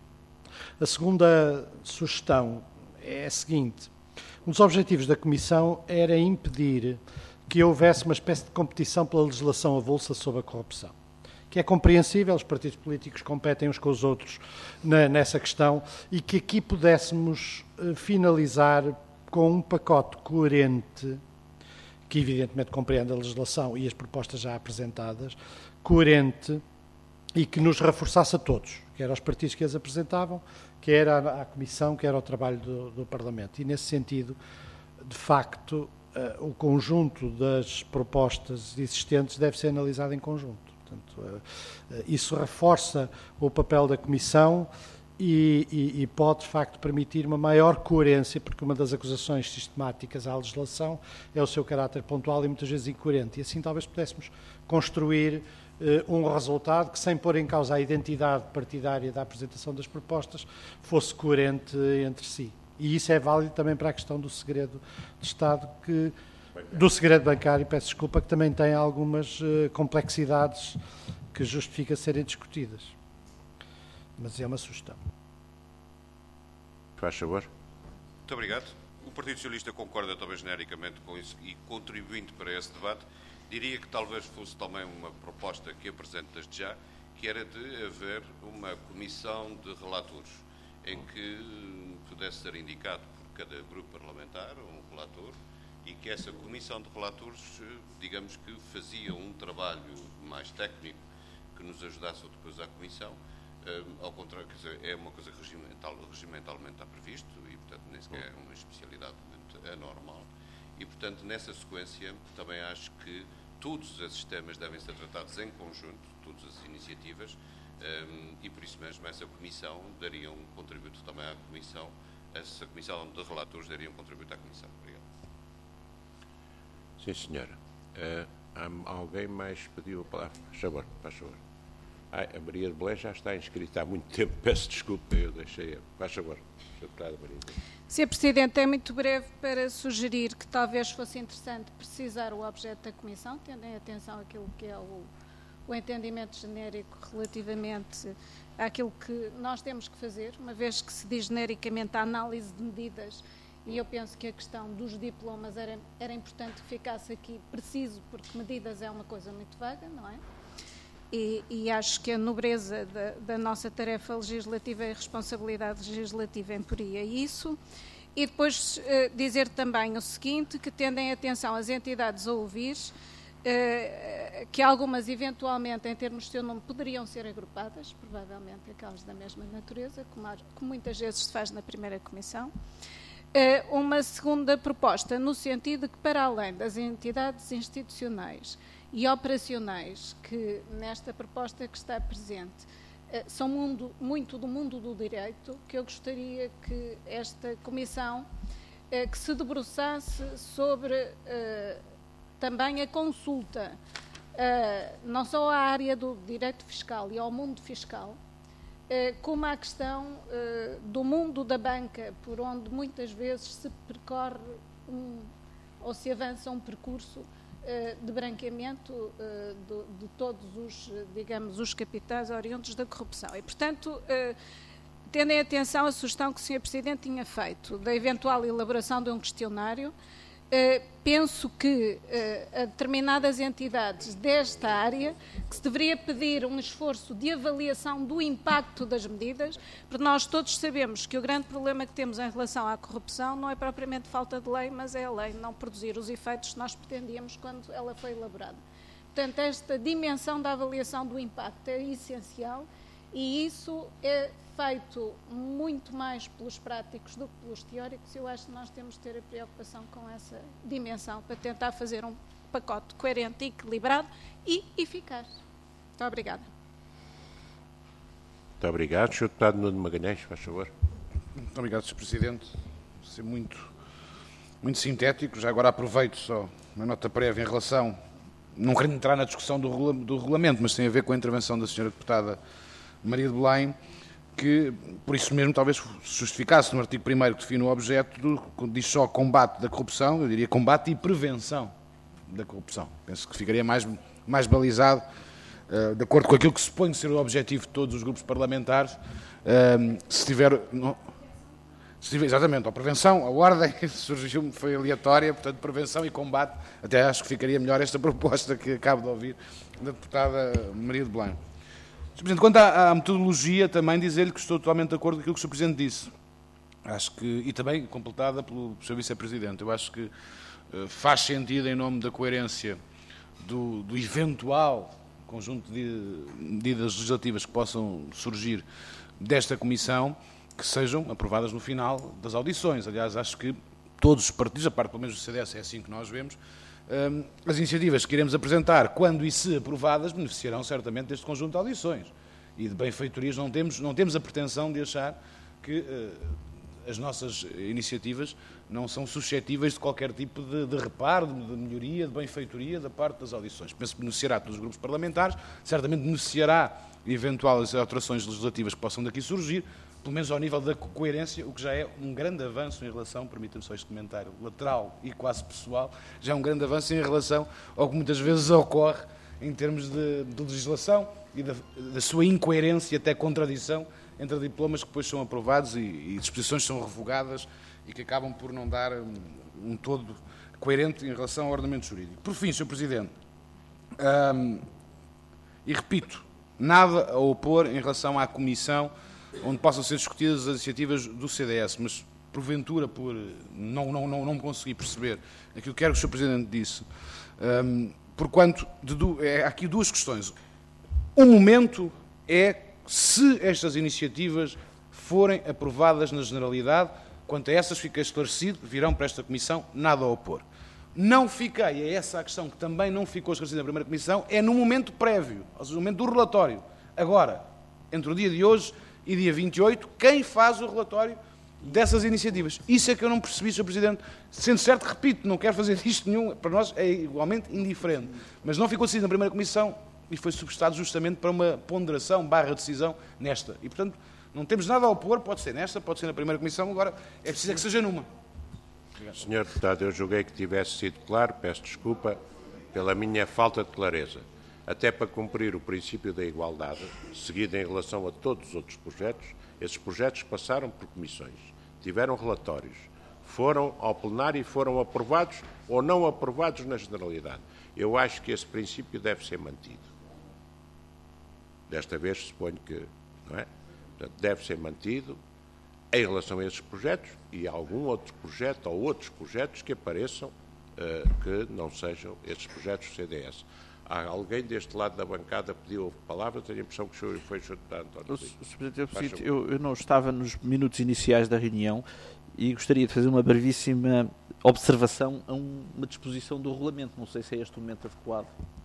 A segunda sugestão é a seguinte. Um dos objetivos da Comissão era impedir que houvesse uma espécie de competição pela legislação avulsa sobre a corrupção, que é compreensível, os partidos políticos competem uns com os outros na, nessa questão, e que aqui pudéssemos uh, finalizar com um pacote coerente, que evidentemente compreende a legislação e as propostas já apresentadas, coerente e que nos reforçasse a todos, quer aos partidos que as apresentavam, quer à, à Comissão, quer ao trabalho do, do Parlamento. E nesse sentido, de facto, uh, o conjunto das propostas existentes deve ser analisado em conjunto. Portanto, isso reforça o papel da Comissão e, e, e pode, de facto, permitir uma maior coerência, porque uma das acusações sistemáticas à legislação é o seu caráter pontual e muitas vezes incoerente. E assim talvez pudéssemos construir eh, um resultado que, sem pôr em causa a identidade partidária da apresentação das propostas, fosse coerente entre si. E isso é válido também para a questão do segredo de Estado, que do segredo bancário, peço desculpa, que também tem algumas uh, complexidades que justifica serem discutidas. Mas é uma sugestão. Faz favor. Muito obrigado. O Partido Socialista concorda também genericamente com isso e, contribuindo para esse debate, diria que talvez fosse também uma proposta que apresento desde já, que era de haver uma comissão de relatores, em que pudesse ser indicado por cada grupo parlamentar um relator, e que essa comissão de relatores, digamos que fazia um trabalho mais técnico que nos ajudasse depois à comissão. Uh, ao contrário, quer dizer, é uma coisa regimental, regimentalmente está previsto e, portanto, nem sequer é uma especialidade muito anormal. E, portanto, nessa sequência, também acho que todos esses temas devem ser tratados em conjunto, todas as iniciativas, um, e por isso mesmo essa comissão daria um contributo também à comissão, essa comissão de relatores daria um contributo à comissão. Obrigado. Sim, senhora. Uh, há alguém mais pediu a palavra? Faz favor, faz favor. Ah, a Maria de Belém já está inscrita há muito tempo, peço desculpa, eu deixei-a. Faz favor, deputada Maria de Belém. senhor Presidente, é muito breve para sugerir que talvez fosse interessante precisar o objeto da Comissão, tendo em atenção aquilo que é o, o entendimento genérico relativamente àquilo que nós temos que fazer, uma vez que se diz genericamente a análise de medidas, e eu penso que a questão dos diplomas era, era importante que ficasse aqui preciso, porque medidas é uma coisa muito vaga, não é? E, e acho que a nobreza da, da nossa tarefa legislativa é a responsabilidade legislativa imporia isso. E depois uh, dizer também o seguinte, que tendem atenção as entidades a ouvir, uh, que algumas eventualmente em termos de seu nome poderiam ser agrupadas, provavelmente aquelas da mesma natureza, como, há, como muitas vezes se faz na primeira comissão. Uh, uma segunda proposta, no sentido de que para além das entidades institucionais e operacionais que nesta proposta que está presente são mundo, muito do mundo do direito, que eu gostaria que esta comissão que se debruçasse sobre também a consulta, não só à área do direito fiscal e ao mundo fiscal, como à questão do mundo da banca, por onde muitas vezes se percorre um, ou se avança um percurso de branqueamento uh, de, de todos os, digamos, os capitais oriundos da corrupção. E, portanto, uh, tendo em atenção a sugestão que o senhor Presidente tinha feito da eventual elaboração de um questionário, uh, penso que uh, a determinadas entidades desta área que se deveria pedir um esforço de avaliação do impacto das medidas, porque nós todos sabemos que o grande problema que temos em relação à corrupção não é propriamente falta de lei, mas é a lei não produzir os efeitos que nós pretendíamos quando ela foi elaborada. Portanto, esta dimensão da avaliação do impacto é essencial e isso é feito muito mais pelos práticos do que pelos teóricos. Eu acho que nós temos de ter a preocupação com essa dimensão para tentar fazer um pacote coerente, equilibrado e eficaz. Muito obrigada. Muito obrigado. senhor Deputado Nuno Magalhães, faz favor. Muito obrigado, senhor Presidente. Vou ser muito, muito sintético. Já agora aproveito só uma nota prévia em relação, não querendo entrar na discussão do, do regulamento, mas tem a ver com a intervenção da senhora Deputada Maria de Belém, que, por isso mesmo, talvez justificasse no artigo primeiro que define o objeto, do, diz só combate da corrupção, eu diria combate e prevenção da corrupção. Penso que ficaria mais, mais balizado, uh, de acordo com aquilo que se supõe ser o objetivo de todos os grupos parlamentares, uh, se tiver... Não, se tiver exatamente, a prevenção, a ordem surgiu, foi aleatória, portanto, prevenção e combate, até acho que ficaria melhor esta proposta que acabo de ouvir da deputada Maria de Belém. senhor Presidente, quanto à, à metodologia, também dizer-lhe que estou totalmente de acordo com aquilo que o senhor Presidente disse. Acho que, e também completada pelo senhor Vice-Presidente. Eu acho que uh, faz sentido, em nome da coerência do, do eventual conjunto de medidas legislativas que possam surgir desta Comissão, que sejam aprovadas no final das audições. Aliás, acho que todos os partidos, a parte pelo menos do C D S, é assim que nós vemos, um, as iniciativas que iremos apresentar, quando e se aprovadas, beneficiarão certamente deste conjunto de audições. E de benfeitorias não temos, não temos a pretensão de achar que uh, as nossas iniciativas não são suscetíveis de qualquer tipo de, de reparo, de, de melhoria, de benfeitoria da parte das audições. Penso que beneficiará todos os grupos parlamentares, certamente beneficiará eventuais alterações legislativas que possam daqui surgir, pelo menos ao nível da coerência, o que já é um grande avanço em relação, permitam-me só este comentário lateral e quase pessoal, já é um grande avanço em relação ao que muitas vezes ocorre em termos de, de legislação e da, da sua incoerência e até contradição entre diplomas que depois são aprovados e, e disposições são revogadas e que acabam por não dar um, um todo coerente em relação ao ordenamento jurídico. Por fim, senhor Presidente, hum, e repito, nada a opor em relação à Comissão onde possam ser discutidas as iniciativas do C D S, mas porventura, por não, não, não, não conseguir perceber aquilo que era que o senhor Presidente disse, um, porquanto de, é, há aqui duas questões. O momento é se estas iniciativas forem aprovadas na generalidade, quanto a essas fica esclarecido, virão para esta Comissão, nada a opor. Não fiquei, é essa a questão que também não ficou esclarecida na primeira Comissão, é no momento prévio, ou seja, no momento do relatório. Agora, entre o dia de hoje e dia vinte e oito, quem faz o relatório dessas iniciativas? Isso é que eu não percebi, senhor Presidente. Sendo certo, repito, não quero fazer isto nenhum, para nós é igualmente indiferente. Mas não ficou decidido na primeira Comissão e foi substado justamente para uma ponderação barra decisão nesta. E, portanto, não temos nada a opor, pode ser nesta, pode ser na primeira Comissão, agora é preciso é que seja numa. senhor Deputado, eu julguei que tivesse sido claro, peço desculpa pela minha falta de clareza. Até para cumprir o princípio da igualdade, seguido em relação a todos os outros projetos, esses projetos passaram por comissões, tiveram relatórios, foram ao plenário e foram aprovados ou não aprovados na generalidade. Eu acho que esse princípio deve ser mantido. Desta vez suponho que, não é? Portanto, deve ser mantido em relação a esses projetos e a algum outro projeto ou outros projetos que apareçam uh, que não sejam esses projetos do C D S. Há alguém deste lado da bancada pediu a palavra, tenho a impressão que foi o senhor Deputado António Filipe. Eu, eu não estava nos minutos iniciais da reunião e gostaria de fazer uma brevíssima observação a um, uma disposição do regulamento. Não sei se é este o momento adequado.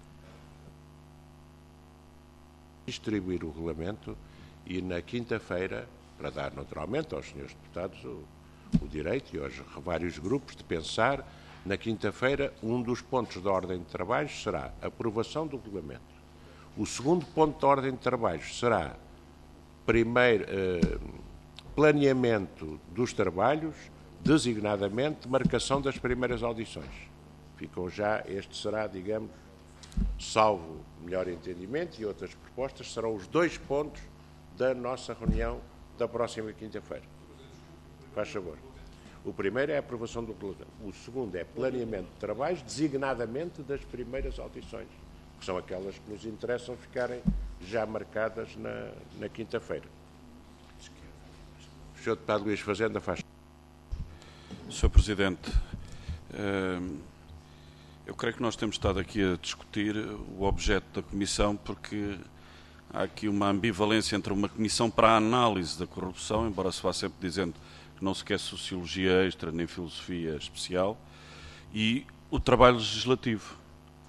Distribuir o regulamento e na quinta-feira, para dar naturalmente aos senhores deputados o, o direito e aos vários grupos de pensar, na quinta-feira um dos pontos da ordem de trabalhos será a aprovação do regulamento. O segundo ponto da ordem de trabalhos será primeiro eh, planeamento dos trabalhos, designadamente marcação das primeiras audições. Ficam já, este será, digamos, salvo melhor entendimento e outras propostas, serão os dois pontos da nossa reunião da próxima quinta-feira. Faz favor. O primeiro é a aprovação do regulamento. O segundo é planeamento de trabalhos, designadamente das primeiras audições, que são aquelas que nos interessam ficarem já marcadas na, na quinta-feira. O senhor Deputado Luís Fazenda faz. senhor Presidente, eu creio que nós temos estado aqui a discutir o objeto da Comissão porque há aqui uma ambivalência entre uma Comissão para a análise da corrupção, embora se vá sempre dizendo que não se quer sociologia extra nem filosofia especial, e o trabalho legislativo.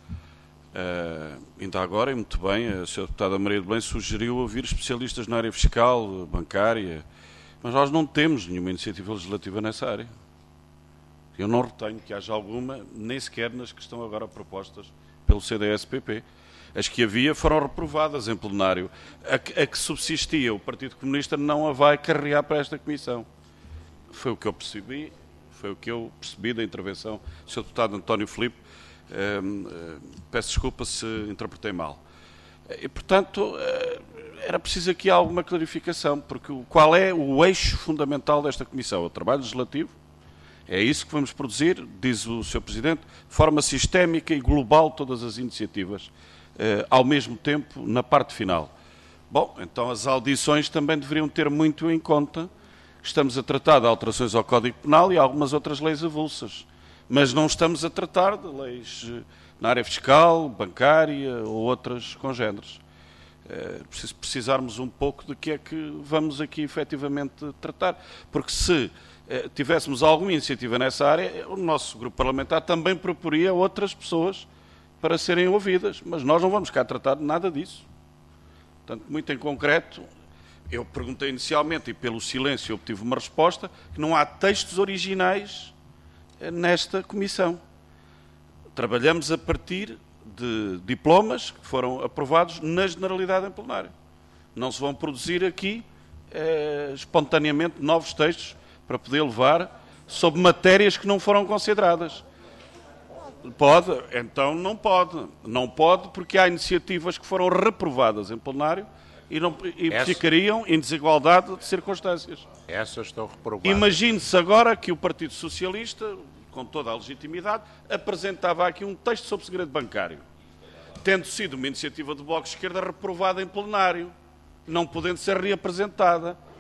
Uh, ainda agora, e muito bem, a senhora Deputada Maria de Belém sugeriu ouvir especialistas na área fiscal, bancária, mas nós não temos nenhuma iniciativa legislativa nessa área. Eu não retenho que haja alguma, nem sequer nas que estão agora propostas pelo C D S P P. As que havia foram reprovadas em plenário. A que, a que subsistia, o Partido Comunista não a vai carregar para esta Comissão. Foi o que eu percebi, foi o que eu percebi da intervenção do senhor Deputado António Filipe. Um, uh, peço desculpa se interpretei mal. E, portanto, uh, era preciso aqui alguma clarificação, porque o, qual é o eixo fundamental desta Comissão? O trabalho legislativo? É isso que vamos produzir, diz o senhor Presidente, de forma sistémica e global todas as iniciativas, uh, ao mesmo tempo, na parte final. Bom, então as audições também deveriam ter muito em conta que estamos a tratar de alterações ao Código Penal e algumas outras leis avulsas, mas não estamos a tratar de leis na área fiscal, bancária ou outras congêneres. É preciso precisarmos um pouco de que é que vamos aqui efetivamente tratar, porque se eh, tivéssemos alguma iniciativa nessa área, o nosso grupo parlamentar também proporia outras pessoas para serem ouvidas, mas nós não vamos cá tratar de nada disso. Portanto, muito em concreto, eu perguntei inicialmente e pelo silêncio obtive uma resposta que não há textos originais nesta Comissão. Trabalhamos a partir de diplomas que foram aprovados na generalidade em plenário. Não se vão produzir aqui eh, espontaneamente novos textos para poder levar sobre matérias que não foram consideradas. Pode? Então não pode. Não pode porque há iniciativas que foram reprovadas em plenário e, não, e Essa... ficariam em desigualdade de circunstâncias. Essas estão reprovadas. Imagine-se agora que o Partido Socialista, com toda a legitimidade, apresentava aqui um texto sobre segredo bancário, tendo sido uma iniciativa do Bloco de Esquerda reprovada em plenário, não podendo ser reapresentada.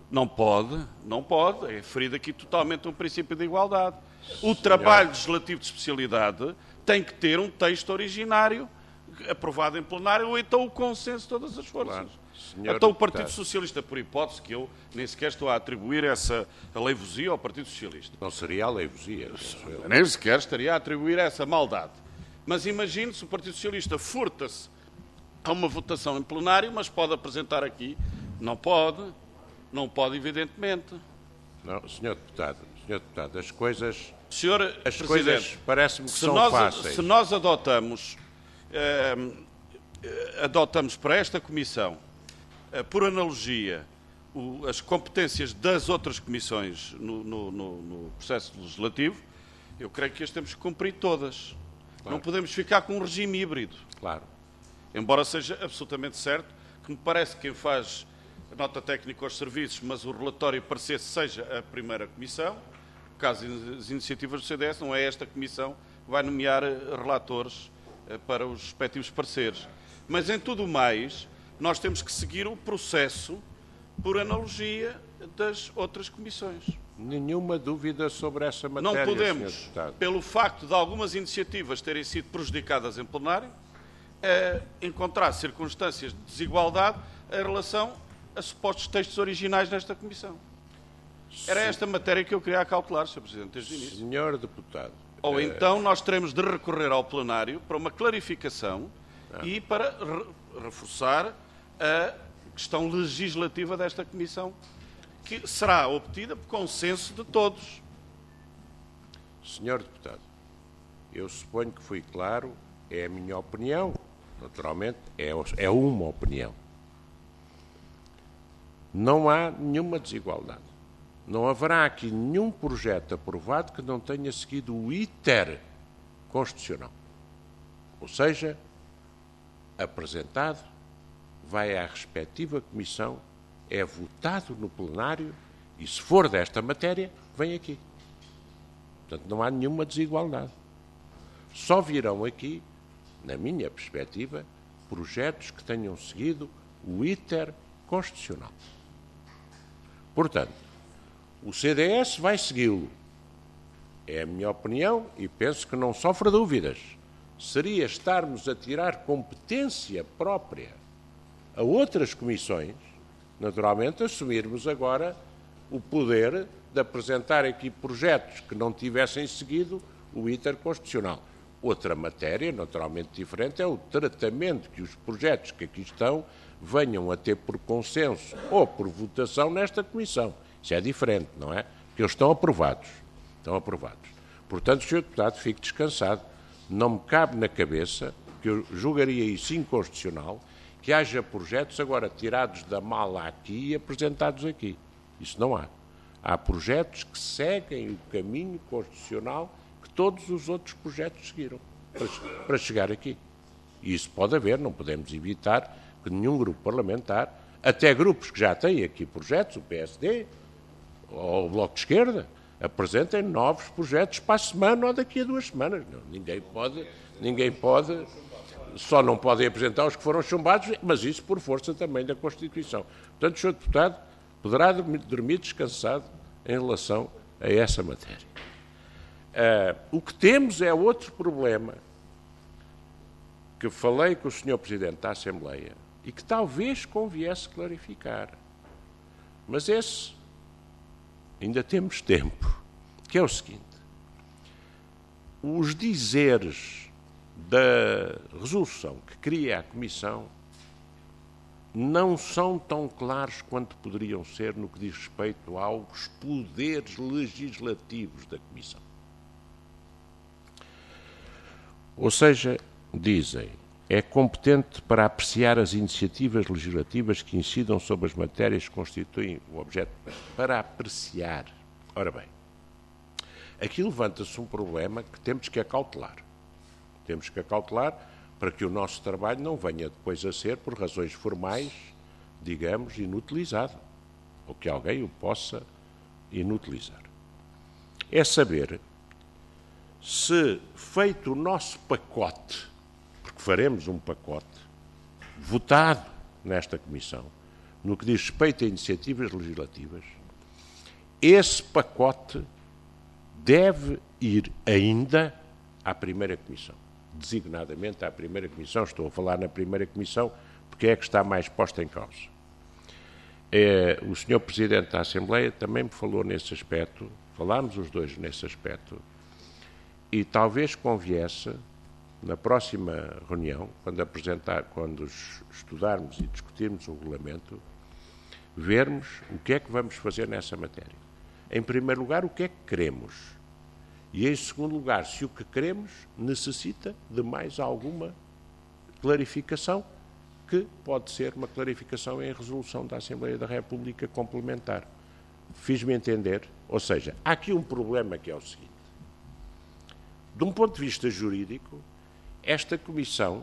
Não pode, não pode. É ferido aqui totalmente um princípio de igualdade. O trabalho legislativo de especialidade tem que ter um texto originário aprovado em plenário ou então o consenso de todas as forças. Claro. Então o Partido deputado. Socialista, por hipótese, que eu nem sequer estou a atribuir essa aleivosia ao Partido Socialista. Não seria aleivosia. Nem sequer estaria a atribuir essa maldade. Mas imagine-se, o Partido Socialista furta-se a uma votação em plenário, mas pode apresentar aqui. Não pode. Não pode, evidentemente. Não, senhor Deputado, senhor Deputado, as coisas... Senhor as Presidente, coisas parece-me que são nós, fáceis. Se nós adotamos, eh, adotamos para esta Comissão, eh, por analogia, o, as competências das outras comissões no, no, no, no processo legislativo, eu creio que as temos que cumprir todas. Claro. Não podemos ficar com um regime híbrido. Claro. Embora seja absolutamente certo que me parece que quem faz a nota técnica aos serviços, mas o relatório parecer seja a primeira comissão, no caso das iniciativas do C D S, não é esta comissão que vai nomear relatores para os respectivos pareceres. Mas em tudo mais, nós temos que seguir o processo por analogia das outras comissões. Nenhuma dúvida sobre essa matéria, não podemos, pelo facto de algumas iniciativas terem sido prejudicadas em plenário, eh, encontrar circunstâncias de desigualdade em relação a supostos textos originais nesta Comissão. Era esta matéria que eu queria acautelar, senhor Presidente, desde o início. Senhor Deputado. Ou então nós teremos de recorrer ao plenário para uma clarificação ah. e para re reforçar a questão legislativa desta Comissão, que será obtida por consenso de todos. Senhor Deputado, eu suponho que fui claro, é a minha opinião, naturalmente, é, é uma opinião. Não há nenhuma desigualdade. Não haverá aqui nenhum projeto aprovado que não tenha seguido o iter constitucional. Ou seja, apresentado, vai à respectiva comissão, é votado no plenário e, se for desta matéria, vem aqui. Portanto, não há nenhuma desigualdade. Só virão aqui, na minha perspectiva, projetos que tenham seguido o iter constitucional. Portanto, o C D S vai segui-lo. É a minha opinião e penso que não sofre dúvidas. Seria estarmos a tirar competência própria a outras comissões, naturalmente, assumirmos agora o poder de apresentar aqui projetos que não tivessem seguido o iter constitucional. Outra matéria, naturalmente diferente, é o tratamento que os projetos que aqui estão venham a ter por consenso ou por votação nesta comissão. Isso é diferente, não é? Porque eles estão aprovados. Estão aprovados. Portanto, senhor Deputado, fique descansado. Não me cabe na cabeça, que eu julgaria isso inconstitucional, que haja projetos agora tirados da mala aqui e apresentados aqui. Isso não há. Há projetos que seguem o caminho constitucional que todos os outros projetos seguiram para, para chegar aqui. E isso pode haver, não podemos evitar que nenhum grupo parlamentar, até grupos que já têm aqui projetos, o P S D ou o Bloco de Esquerda, apresentem novos projetos para a semana ou daqui a duas semanas. Não, ninguém pode, ninguém pode, só não podem apresentar os que foram chumbados, mas isso por força também da Constituição. Portanto, o senhor Deputado poderá dormir descansado em relação a essa matéria. Uh, o que temos é outro problema que falei com o senhor Presidente da Assembleia e que talvez conviesse clarificar. Mas esse ainda temos tempo, que é o seguinte: os dizeres da resolução que cria a Comissão não são tão claros quanto poderiam ser no que diz respeito aos poderes legislativos da Comissão. Ou seja, dizem, é competente para apreciar as iniciativas legislativas que incidam sobre as matérias que constituem o objeto. Para apreciar. Ora bem, aqui levanta-se um problema que temos que acautelar. Temos que acautelar para que o nosso trabalho não venha depois a ser, por razões formais, digamos, inutilizado. Ou que alguém o possa inutilizar. É saber se, feito o nosso pacote, porque faremos um pacote votado nesta Comissão, no que diz respeito a iniciativas legislativas, esse pacote deve ir ainda à primeira comissão, designadamente à primeira comissão. Estou a falar na primeira comissão porque é que está mais posta em causa. É, o senhor Presidente da Assembleia também me falou nesse aspecto, falámos os dois nesse aspecto, e talvez conviesse, na próxima reunião, quando apresentar, quando estudarmos e discutirmos o regulamento, vermos o que é que vamos fazer nessa matéria. Em primeiro lugar, o que é que queremos. E, em segundo lugar, se o que queremos necessita de mais alguma clarificação, que pode ser uma clarificação em resolução da Assembleia da República complementar. Fiz-me entender? Ou seja, há aqui um problema que é o seguinte. De um ponto de vista jurídico, esta Comissão,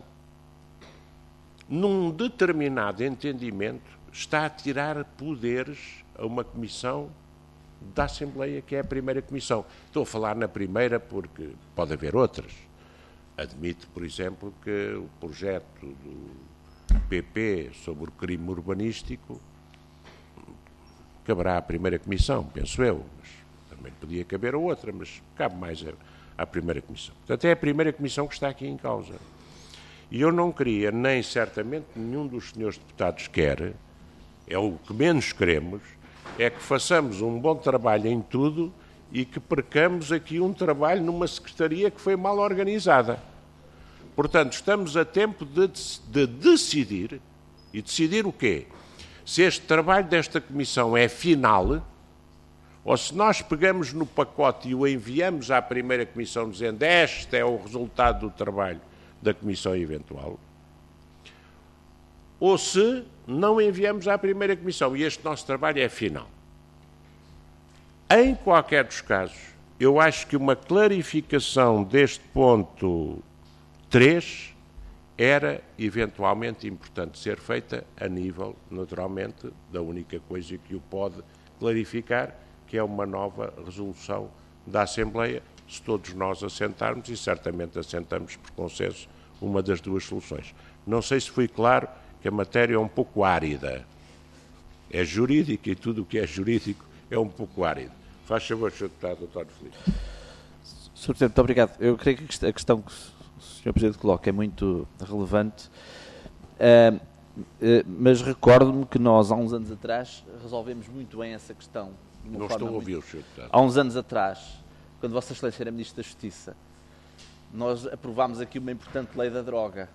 num determinado entendimento, está a tirar poderes a uma Comissão da Assembleia, que é a primeira Comissão. Estou a falar na primeira porque pode haver outras. Admito, por exemplo, que o projeto do P P sobre o crime urbanístico caberá à primeira Comissão, penso eu, mas também podia caber a outra, mas cabe mais à, à primeira Comissão. Portanto, é a primeira Comissão que está aqui em causa. E eu não queria, nem certamente nenhum dos senhores deputados quer, é o que menos queremos, é que façamos um bom trabalho em tudo e que percamos aqui um trabalho numa secretaria que foi mal organizada. Portanto, estamos a tempo de, de decidir, e decidir o quê? Se este trabalho desta Comissão é final, ou se nós pegamos no pacote e o enviamos à primeira Comissão dizendo este é o resultado do trabalho da Comissão eventual, ou se não enviamos à primeira Comissão e este nosso trabalho é final. Em qualquer dos casos, eu acho que uma clarificação deste ponto três era eventualmente importante ser feita a nível, naturalmente, da única coisa que o pode clarificar, que é uma nova resolução da Assembleia, se todos nós assentarmos, e certamente assentamos por consenso uma das duas soluções. Não sei se fui claro que a matéria é um pouco árida. É jurídica e tudo o que é jurídico é um pouco árido. Faz favor, senhor Deputado António Filipe. senhor Presidente, muito obrigado. Eu creio que a questão que o senhor Presidente coloca é muito relevante, uh, uh, mas recordo-me que nós, há uns anos atrás, resolvemos muito bem essa questão. Não estou a ouvir o senhor Deputado. Há uns anos atrás, quando Vossa Excelência era Ministro da Justiça, nós aprovámos aqui uma importante lei da droga.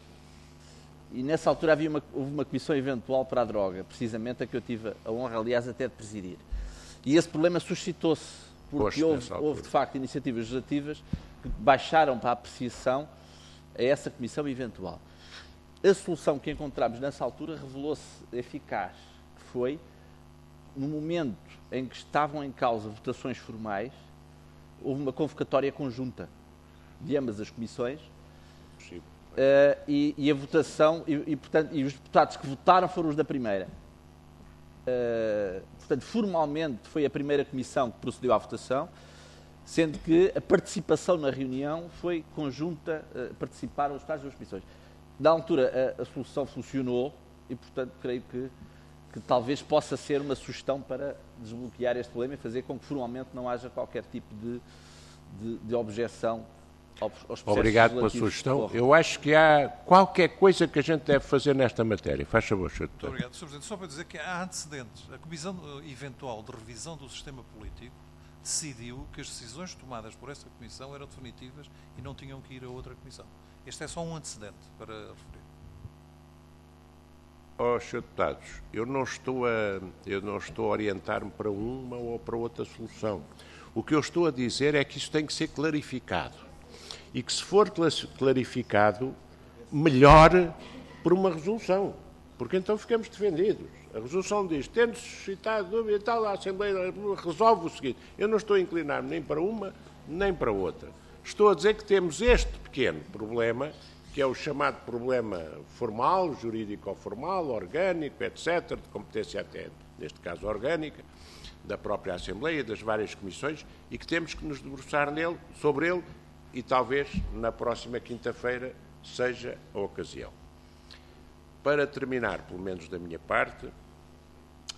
E nessa altura havia uma, houve uma comissão eventual para a droga, precisamente a que eu tive a honra, aliás, até de presidir. E esse problema suscitou-se, porque houve, houve, de facto, iniciativas legislativas que baixaram para a apreciação a essa comissão eventual. A solução que encontramos nessa altura revelou-se eficaz, que foi, no momento em que estavam em causa votações formais, houve uma convocatória conjunta de ambas as comissões, Uh, e, e a votação, e, e, portanto, e os deputados que votaram foram os da primeira. Uh, portanto, formalmente foi a primeira comissão que procedeu à votação, sendo que a participação na reunião foi conjunta, uh, participaram os deputados das duas comissões. Na altura a, a solução funcionou e, portanto, creio que, que talvez possa ser uma sugestão para desbloquear este problema e fazer com que formalmente não haja qualquer tipo de, de, de objeção. Obrigado pela sugestão. Eu acho que há qualquer coisa que a gente deve fazer nesta matéria. Faz favor, senhor Doutor. Muito obrigado, senhor Presidente. Só para dizer que há antecedentes. A Comissão Eventual de Revisão do Sistema Político decidiu que as decisões tomadas por esta Comissão eram definitivas e não tinham que ir a outra Comissão. Este é só um antecedente para referir. Oh, senhor Deputados, eu não estou a, eu não estou a orientar-me para uma ou para outra solução. O que eu estou a dizer é que isso tem que ser clarificado. E que, se for clarificado, melhor por uma resolução. Porque então ficamos defendidos. A resolução diz, tendo suscitado dúvida e tal, a Assembleia da República resolve o seguinte. Eu não estou a inclinar-me nem para uma, nem para outra. Estou a dizer que temos este pequeno problema, que é o chamado problema formal, jurídico-formal, orgânico, etcétera, de competência até, neste caso, orgânica, da própria Assembleia, das várias comissões, e que temos que nos debruçar nele, sobre ele, e talvez na próxima quinta-feira seja a ocasião. Para terminar, pelo menos da minha parte,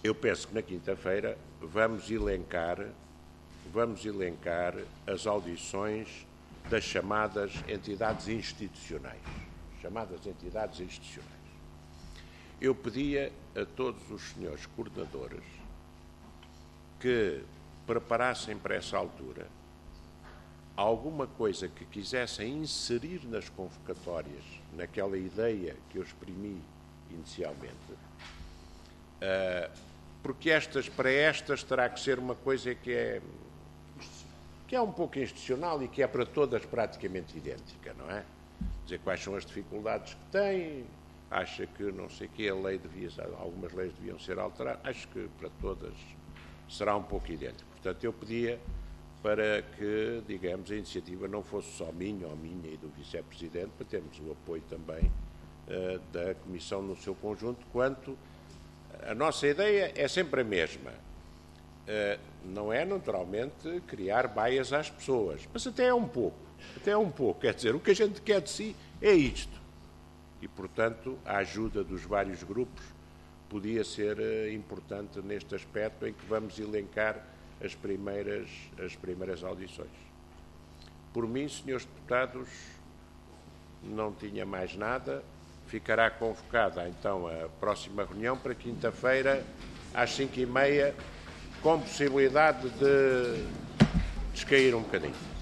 eu penso que na quinta-feira vamos elencar, vamos elencar as audições das chamadas entidades institucionais. Chamadas entidades institucionais. Eu pedia a todos os senhores coordenadores que preparassem para essa altura alguma coisa que quisessem inserir nas convocatórias, naquela ideia que eu exprimi inicialmente, porque estas, para estas terá que ser uma coisa que é, que é um pouco institucional e que é para todas praticamente idêntica, não é? Dizer quais são as dificuldades que tem, acha que não sei o que a lei devia, algumas leis deviam ser alteradas, acho que para todas será um pouco idêntico. Portanto, eu pedia para que, digamos, a iniciativa não fosse só minha ou minha e do Vice-Presidente, para termos o apoio também uh, da Comissão no seu conjunto, quanto a nossa ideia é sempre a mesma. Uh, não é, naturalmente, criar baias às pessoas, mas até é um pouco, até é um pouco, quer dizer, o que a gente quer de si é isto. E, portanto, a ajuda dos vários grupos podia ser uh, importante neste aspecto em que vamos elencar as primeiras, as primeiras audições. Por mim, senhores deputados, não tinha mais nada. Ficará convocada, então, a próxima reunião para quinta-feira, às cinco e meia, com possibilidade de descair um bocadinho.